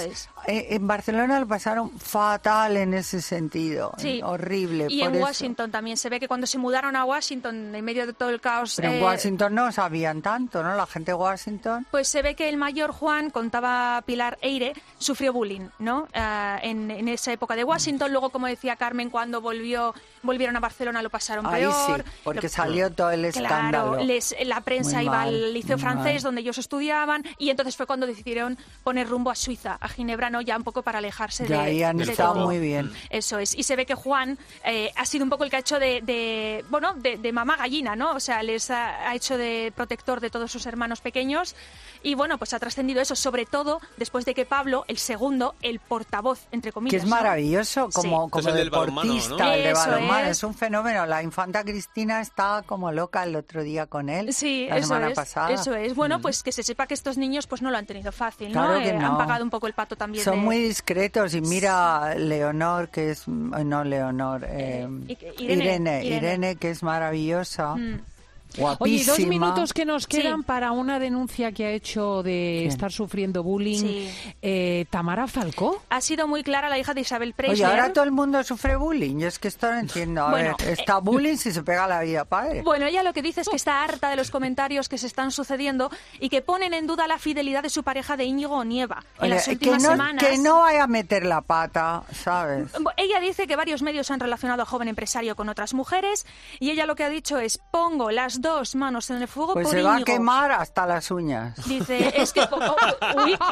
en Barcelona lo pasaron fatal en ese sentido, Sí. horrible. Y por en eso. Washington también se ve que cuando se mudaron a Washington, en medio de todo el caos... Pero en eh, Washington no sabían tanto, ¿no? La gente de Washington. Pues se ve que el mayor Juan, contaba Pilar Eire, sufrió bullying, ¿no? Uh, en, en esa época de Washington. Luego, como decía Carmen, cuando volvió volvieron a Barcelona lo pasaron Ahí peor. sí, porque Lo- salió todo el escándalo. Claro, les, la prensa Muy iba mal, al liceo muy francés mal. donde ellos estudiaban y entonces fue cuando decidieron poner rumbo a Suiza, a Ginebra, ¿no? Ya un poco para alejarse Ya de, ahí han de estado todo. muy bien. Eso es. Y se ve que Juan eh, ha sido un poco el que ha hecho de, de bueno, de, de mamá gallina, ¿no? O sea, les ha, ha hecho de protector de todos sus hermanos pequeños y bueno, pues ha trascendido eso, sobre todo después de que Pablo, el segundo, el portavoz, entre Que comillas, es maravilloso Sí. como, Sí. como Es el del balonmano, deportista, ¿no? el de Eso balonmano. es. Es un fenómeno. La infanta Cristina estaba como loca el otro día con él, Sí, la eso semana es, pasada. eso es. Bueno, pues que se sepa que estos niños pues no lo han tenido fácil, ¿no? Claro que Eh, no. Han pagado un poco el pato también. Son de- muy discretos y mira Leonor, que es... No, Leonor. eh, I- Irene, Irene, Irene, Irene. que es maravillosa. Mm. Oye, Guapísima. dos minutos que nos quedan Sí. para una denuncia que ha hecho de ¿Quién? estar sufriendo bullying Sí. eh, Tamara Falcó. Ha sido muy clara la hija de Isabel Preisler. Oye, ahora todo el mundo sufre bullying. Yo es que esto no entiendo. A Bueno, ver, está bullying si se pega a la vida padre. Bueno, ella lo que dice es que está harta de los comentarios que se están sucediendo y que ponen en duda la fidelidad de su pareja de Íñigo Onieva. En Oye, las que, últimas no, semanas... que no vaya a meter la pata, ¿sabes? Ella dice que varios medios han relacionado al joven empresario con otras mujeres y ella lo que ha dicho es pongo las dos manos en el fuego Pues por se va a Íñigo. quemar hasta las uñas. Dice, es que, oh, oh, uy.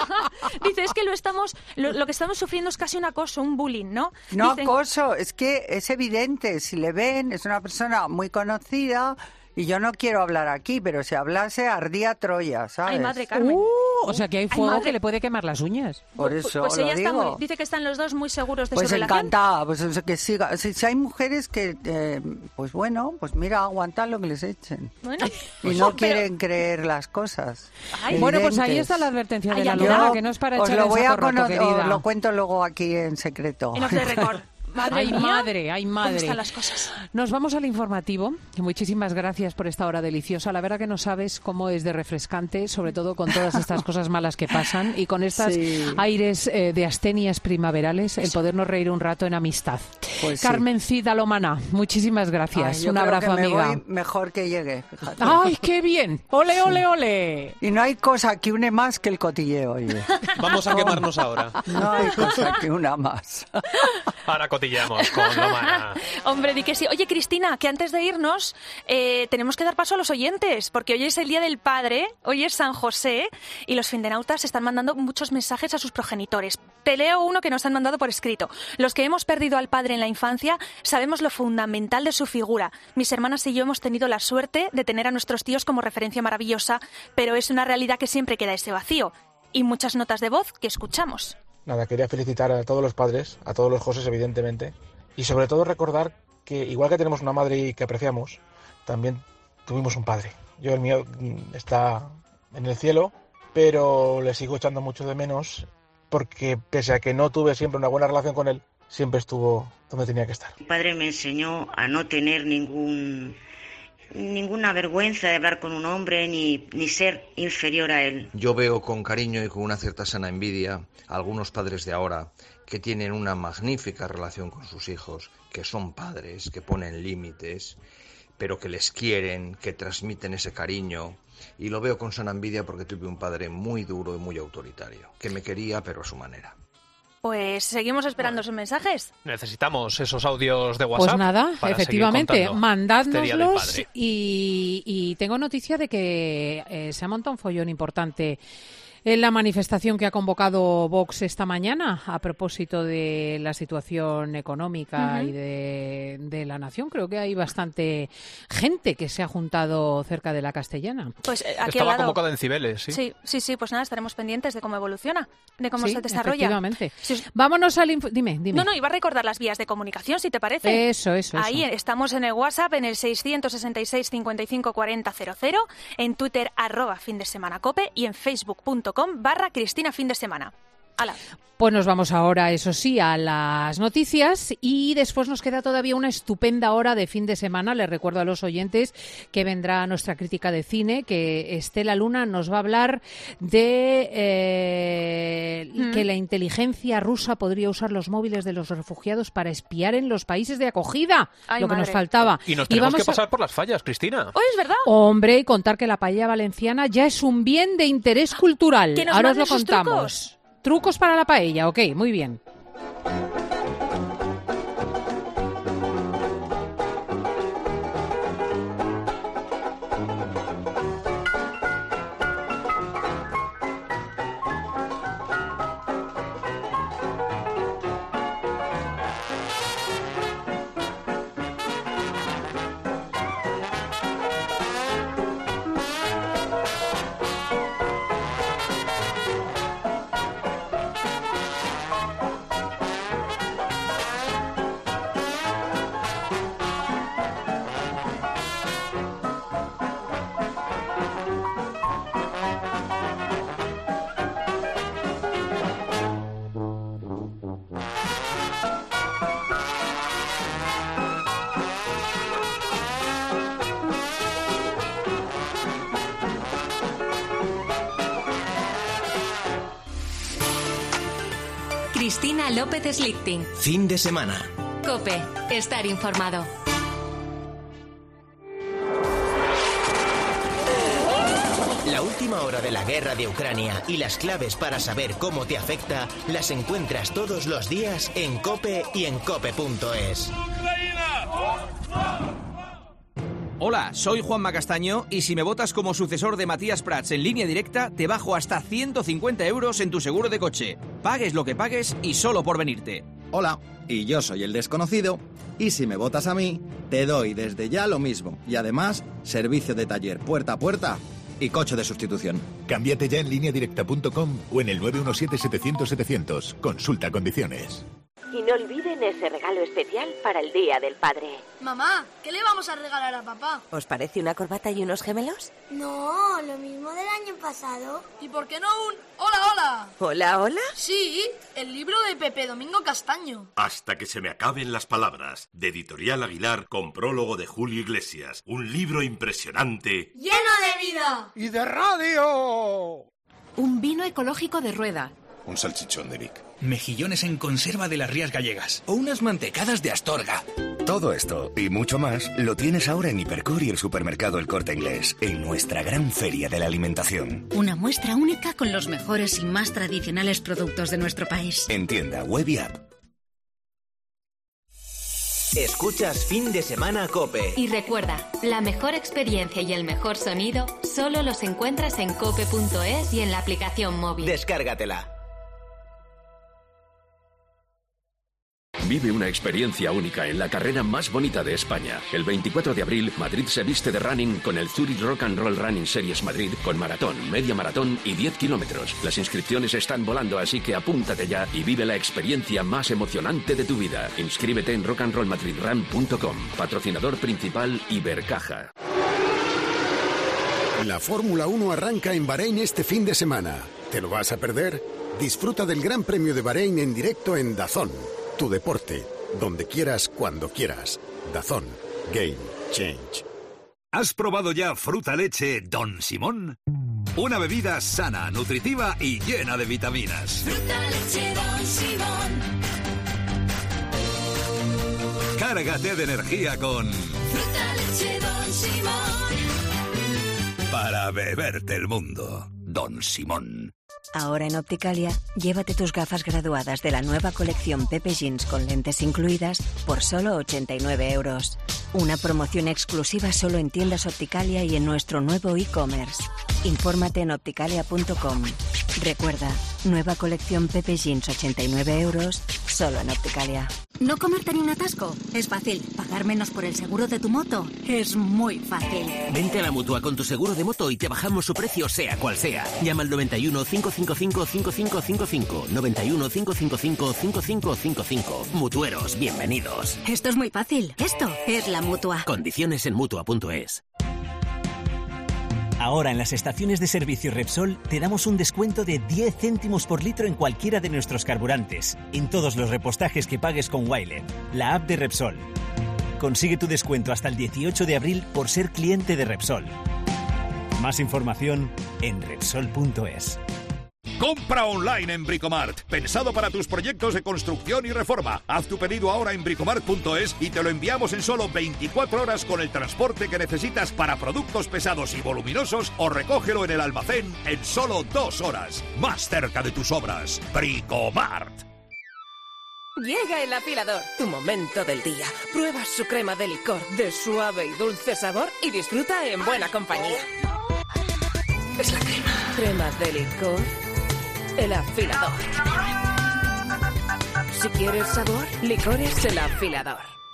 Dice, es que lo estamos, lo, lo que estamos sufriendo es casi un acoso, un bullying, ¿no? No Dice- acoso, es que es evidente, si le ven, es una persona muy conocida y yo no quiero hablar aquí, pero si hablase ardía Troya, ¿sabes? Ay, madre Carmen. Uh, o sea que hay Ay, fuego madre. que le puede quemar las uñas. Por eso Pues lo ella está digo. muy, dice que están los dos muy seguros de Pues su relación. encantada, pues eso, que siga. Si, si hay mujeres que, eh, pues bueno, pues mira, aguantan lo que les echen. Bueno, Y pues, no pero- quieren creer las cosas. Ay, Bueno, pues ahí evidentes. está la advertencia de Ay, la yo Luna, que no es para os echar lo el voy a saco roto, cono- querida. os lo cuento luego aquí en secreto. En off the record. Madre Ay, mía, madre, ay, ¿cómo madre. están las cosas? Nos vamos al informativo. Muchísimas gracias por esta hora deliciosa. La verdad que no sabes cómo es de refrescante, sobre todo con todas estas cosas malas que pasan y con estos Sí. aires eh, de astenias primaverales, el podernos reír un rato en amistad. Pues sí. Carmen Cida Lomana, muchísimas gracias. Ay, yo un creo abrazo, que me amiga. voy mejor que llegue, fíjate. ¡Ay, qué bien! ¡Ole, ole, ole! Y no hay cosa que une más que el cotilleo, oye. Vamos a quemarnos ahora. No hay cosa que una más. Ahora cotilleamos con Lomana. Hombre, di que sí. Oye, Cristina, que antes de irnos eh, tenemos que dar paso a los oyentes, porque hoy es el Día del Padre, hoy es San José, y los findenautas están mandando muchos mensajes a sus progenitores. Te leo uno que nos han mandado por escrito. Los que hemos perdido al padre en la infancia sabemos lo fundamental de su figura. Mis hermanas y yo hemos tenido la suerte de tener a nuestros tíos como referencia maravillosa, pero es una realidad que siempre queda ese vacío. Y muchas notas de voz que escuchamos. Nada, quería felicitar a todos los padres, a todos los Josés, evidentemente, y sobre todo recordar que igual que tenemos una madre que apreciamos, también tuvimos un padre. Yo, el mío mm, está en el cielo, pero le sigo echando mucho de menos porque pese a que no tuve siempre una buena relación con él, siempre estuvo donde tenía que estar. Mi padre me enseñó a no tener ningún ninguna vergüenza de hablar con un hombre ni, ni ser inferior a él. Yo veo con cariño y con una cierta sana envidia a algunos padres de ahora que tienen una magnífica relación con sus hijos, que son padres, que ponen límites, pero que les quieren, que transmiten ese cariño. Y lo veo con sana envidia porque tuve un padre muy duro y muy autoritario, que me quería pero a su manera. Pues seguimos esperando sus mensajes. Necesitamos esos audios de WhatsApp. Pues nada, para efectivamente, seguir contando mandádnoslos este Día del Padre. y, y tengo noticia de que eh, se ha montado un follón importante en la manifestación que ha convocado Vox esta mañana a propósito de la situación económica Ujú. y de, de la nación. Creo que hay bastante gente que se ha juntado cerca de la Castellana. Pues eh, aquí Estaba al lado. convocado en Cibeles, ¿sí? Sí, sí, sí, pues nada, estaremos pendientes de cómo evoluciona, de cómo Sí, se desarrolla. efectivamente. Si os- Vámonos al... inf- Dime, dime. No, no, iba a recordar las vías de comunicación, si te parece. Eso, eso, Ahí eso. estamos en el WhatsApp, en el seiscientos sesenta y seis, cincuenta y cinco, cuarenta, cero cero, en Twitter, arroba fin de semana cope, y en facebook punto com barra Cristina fin de semana. ¡Hala! Pues nos vamos ahora, eso sí, a las noticias y después nos queda todavía una estupenda hora de fin de semana. Les recuerdo a los oyentes que vendrá nuestra crítica de cine, que Estela Luna nos va a hablar de eh, mm. que la inteligencia rusa podría usar los móviles de los refugiados para espiar en los países de acogida, Ay, lo que madre. nos faltaba. Y nos Y tenemos vamos que pasar a... por las fallas, Cristina. ¡Oh, es verdad! Hombre, y contar que la paella valenciana ya es un bien de interés cultural. Que nos Ahora os lo manden sus contamos. trucos. Trucos para la paella, ok, muy bien. Cristina López Slichting. Fin de semana. COPE. Estar informado. La última hora de la guerra de Ucrania y las claves para saber cómo te afecta las encuentras todos los días en COPE y en cope punto es. Hola, soy Juanma Castaño y si me votas como sucesor de Matías Prats en Línea Directa, te bajo hasta ciento cincuenta euros en tu seguro de coche. Pagues lo que pagues y solo por venirte. Hola, y yo soy el desconocido, y si me votas a mí, te doy desde ya lo mismo, y además, servicio de taller puerta a puerta y coche de sustitución. Cámbiate ya en línea directa punto com o en el nueve uno siete setecientos setecientos. Consulta condiciones. Y no olviden ese regalo especial para el Día del Padre. Mamá, ¿qué le vamos a regalar a papá? ¿Os parece una corbata y unos gemelos? No, lo mismo del año pasado. ¿Y por qué no un hola, hola? ¿Hola, hola? Sí, el libro de Pepe Domingo Castaño. Hasta que se me acaben las palabras, de Editorial Aguilar, con prólogo de Julio Iglesias. Un libro impresionante. ¡Lleno de vida! ¡Y de radio! Un vino ecológico de Rueda. Un salchichón de Vic. Mejillones en conserva de las Rías Gallegas. O unas mantecadas de Astorga. Todo esto y mucho más lo tienes ahora en Hipercor y el supermercado El Corte Inglés, en nuestra gran feria de la alimentación. Una muestra única con los mejores y más tradicionales productos de nuestro país. En tienda, web y app. Escuchas Fin de Semana COPE. Y recuerda, la mejor experiencia y el mejor sonido solo los encuentras en cope punto es y en la aplicación móvil. Descárgatela. Vive una experiencia única en la carrera más bonita de España. El veinticuatro de abril, Madrid se viste de running con el Zurich Rock and Roll Running Series Madrid con maratón, media maratón y diez kilómetros. Las inscripciones están volando, así que apúntate ya y vive la experiencia más emocionante de tu vida. Inscríbete en rock and roll madrid run punto com. Patrocinador principal Ibercaja. La Fórmula uno arranca en Bahrein este fin de semana. ¿Te lo vas a perder? Disfruta del Gran Premio de Bahrein en directo en DAZN. Tu deporte, donde quieras, cuando quieras. DAZN. Game Change. ¿Has probado ya Fruta Leche Don Simón? Una bebida sana, nutritiva y llena de vitaminas. Fruta Leche Don Simón. Cárgate de energía con Fruta Leche Don Simón. Para beberte el mundo. Don Simón. Ahora en Opticalia, llévate tus gafas graduadas de la nueva colección Pepe Jeans con lentes incluidas por solo ochenta y nueve euros. Una promoción exclusiva solo en tiendas Opticalia y en nuestro nuevo e-commerce. Infórmate en opticalia punto com. Recuerda, nueva colección Pepe Jeans ochenta y nueve euros, solo en Opticalia. No comerte ni un atasco. Es fácil. Pagar menos por el seguro de tu moto. Es muy fácil. Vente a la Mutua con tu seguro de moto y te bajamos su precio sea cual sea. Llama al noventa y uno, cinco cinco cinco, cinco cinco cinco cinco. noventa y uno, cinco cinco cinco, cinco cinco cinco cinco. Mutueros, bienvenidos. Esto es muy fácil. Esto es la Mutua. Condiciones en mutua punto es. Ahora en las estaciones de servicio Repsol te damos un descuento de diez céntimos por litro en cualquiera de nuestros carburantes, en todos los repostajes que pagues con Wilet, la app de Repsol. Consigue tu descuento hasta el dieciocho de abril por ser cliente de Repsol. Más información en Repsol punto es. Compra online en Bricomart, pensado para tus proyectos de construcción y reforma. Haz tu pedido ahora en bricomart punto es y te lo enviamos en solo veinticuatro horas con el transporte que necesitas para productos pesados y voluminosos, o recógelo en el almacén en solo dos horas. Más cerca de tus obras. Bricomart. Llega el afilador, tu momento del día. Prueba su crema de licor de suave y dulce sabor y disfruta en buena compañía. Es la crema. Crema de licor. El afilador. Si quieres sabor, licores el afilador.